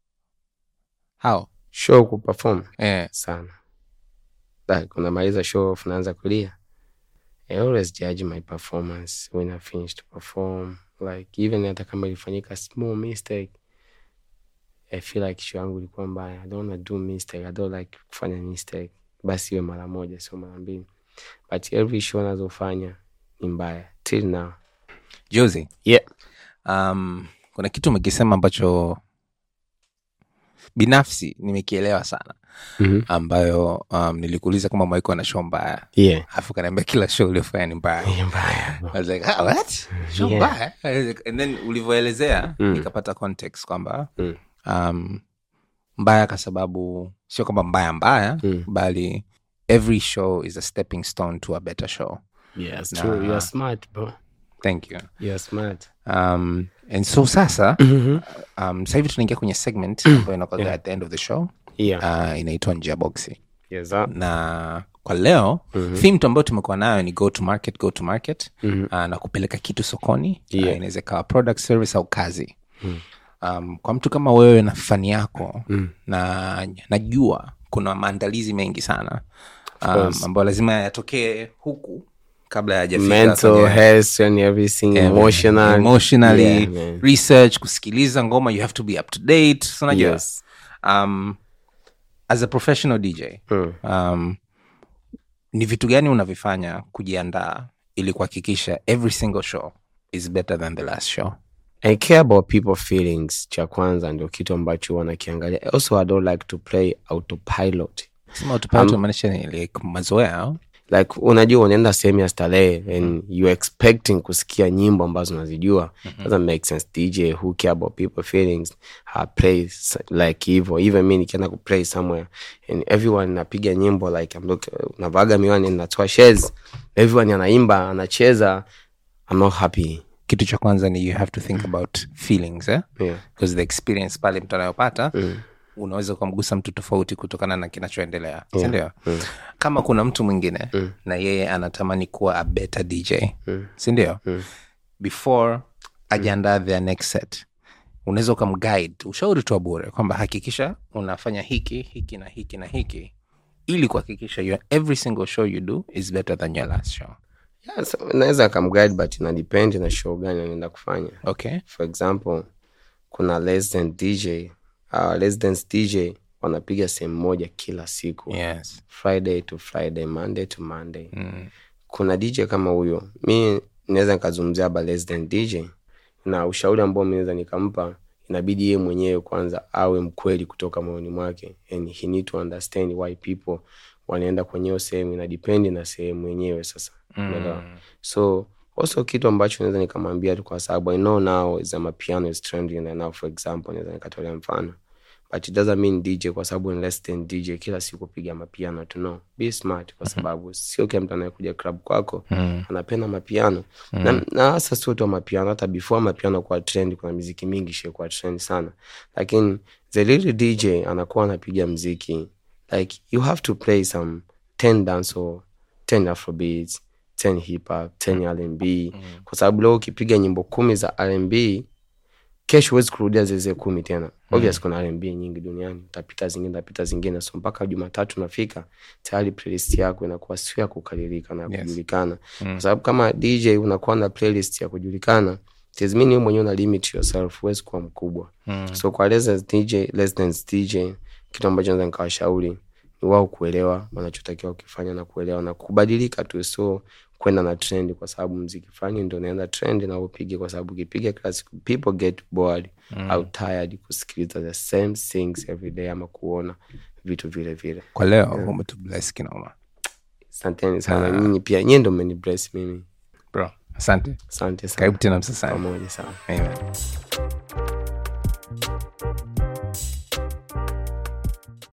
Speaker 1: How?
Speaker 2: Show ku perform.
Speaker 1: Yeah.
Speaker 2: Sana. Like unamaliza show unaanza kulia. I always judge my performance when I finish to perform. Like even hata kama ilifanyika small mistake, I feel like show yangu ilikuwa mbaya. I don't want to do mistake. I don't like kufanya mistake. Basi iwe mara moja sio mara mbili. But every show nazofanya ni mbaya till now.
Speaker 1: Jozi.
Speaker 2: Yeah.
Speaker 1: Um kuna kitu umekisema ambacho binafsi nimekielewa sana. mm-hmm. ambayo um, nilikuuliza kama Mike ana show mbaya.
Speaker 2: Yeah.
Speaker 1: Alafu kaniambia kila show uliyofanya ni mbaya.
Speaker 2: Ni mbaya.
Speaker 1: I was like, "Ah, what? Show mbaya?" Yeah. And then ulivyoelezea mm. nikapata context kwamba mm. um mbaya kwa sababu sio kwamba mbaya mbaya mm. bali every show is a stepping stone to a better show.
Speaker 2: Yes, nah. True. You are smart, bro.
Speaker 1: Thank you.
Speaker 2: You are smart.
Speaker 1: Um and so sasa mm-hmm. um sasa hivi tunaingia kwenye segment ambayo inakuwa yeah. at the end of the show. Yeah. Uh, inaitwa Nje ya Boxi.
Speaker 2: Yes, sir.
Speaker 1: Na kwa leo mm-hmm. theme ambayo tumekuwa nayo ni go to market, go to market mm-hmm. uh, na kupeleka kitu sokoni. Yeah. Uh, inaweza kuwa product, service au kazi. Mm. Um, kwa mtu kama wewe na fani yako mm. na najua kuna maandalizi mengi sana um, ambayo lazima yatokee huku kabla hajafika
Speaker 2: mental health and everything, yeah, emotional
Speaker 1: emotionally yeah, research, kusikiliza ngoma, you have to be up to date, so unajua. Yes. Um, as a professional D J mm. um, ni vitu gani unavifanya kujiandaa ili kuhakikisha every single show is better than the last show?
Speaker 2: I care about people feelings. Cha kwanza ndio kitu ambacho wanakiangalia. Also, I don't like to play autopilot.
Speaker 1: Sema autopilot um, maanisha ni like mazoea.
Speaker 2: Like unajua unaenda sehemu ya starehe and mm. you expecting kusikia nyimbo ambazo unazijua. Mm-hmm. Doesn't make sense. D J who care about people feelings I play like hivyo. Even me nikienda kuplay somewhere and everyone napiga nyimbo like I'm looking, navaga miwani natoa shares, everyone anaimba anacheza, I'm not happy.
Speaker 1: Kitu cha kwanza ni you have to think about feelings, eh? Yeah. Because the experience pale mtu anayopata mm. unaweza kumgusa mtu tofauti kutokana na kinachoendelea. Yeah. Ndio? Mm. Kama kuna mtu mwingine mm. na yeye anatamani kuwa a better D J. Mm. Si ndio? Mm. Before ajiandaa their next set, unaweza kumguide, ushauri tu bure kwamba hakikisha unafanya hiki, hiki na hiki na hiki ili kuhakikisha your every single show you do is better than your last show.
Speaker 2: Yes, naweza kumguide but ina depend na show gani anaenda kufanya.
Speaker 1: Okay.
Speaker 2: For example, kuna resident D J, uh, resident D J wanapiga sehemu moja kila siku.
Speaker 1: Yes.
Speaker 2: Friday to Friday, Monday to Monday. Mm. Kuna D J kama huyo, mimi naweza nikazungumzia about resident D J na ushauri ambao mimi naweza nikampa, inabidi yeye mwenyewe kwanza awe mkweli kutoka moyoni mwake, and he need to understand why people wanaenda kwenye sehemu, ina depend na sehemu yenyewe sasa. Mm. So also kitu ambacho naweza nikamwambia tu, kwa sababu I know now is a piano is trending and now for example naweza nikatolea mfano, but it doesn't mean D J kwa sababu ni less than D J kila siku piga mapiano to know. Be smart kwa sababu mm-hmm. sio kila mtu anayekuja club kwako mm. anapenda mapiano. Mm. Na, na hasa sio tu mapiano, hata before mapiano kwa trend kuna muziki mingi shia kwa trend sana. Lakini the little D J anakuwa anapiga muziki like you have to play some ten dancehall, ten afrobeats, ten hip hop, ten R and B. Mm. Kwa sababu leo ukipiga nyimbo kumi za R and B, kesho huwezi kurudia zile kumi tena. Mm. Obviously kuna R and B nyingi duniani, utapita zingine, utapita zingine, so mpaka Jumatatu nafika tayari playlist yako inakuwa sio ya kukalilika na yes. kujulikana. Mm. Kwa sababu kama D J unakuwa na playlist ya kujulikana, it means wewe mwenyewe una limit yourself, huwezi kuwa mkubwa. Mm. So kwa resident D J, resident D J, kitu ambacho naweza nikawashauri ni wao kuelewa wanachotakiwa kufanya na kuelewa na kubadilika tu, so kwenda na trend, kwa sababu muziki fani ndio unaenda trend na upige, kwa sababu ukipiga classic people get bored mm. au tired kusikiliza the same things every day ama kuona vitu vile vile.
Speaker 1: Kwa leo yeah. umetubless kinoma.
Speaker 2: Asante sana. Uh, mimi pia nyendo mmenibless mimi.
Speaker 1: Bro, asante.
Speaker 2: Asante sana.
Speaker 1: Karibu tena msasani.
Speaker 2: Pamoja sana.
Speaker 1: Amen.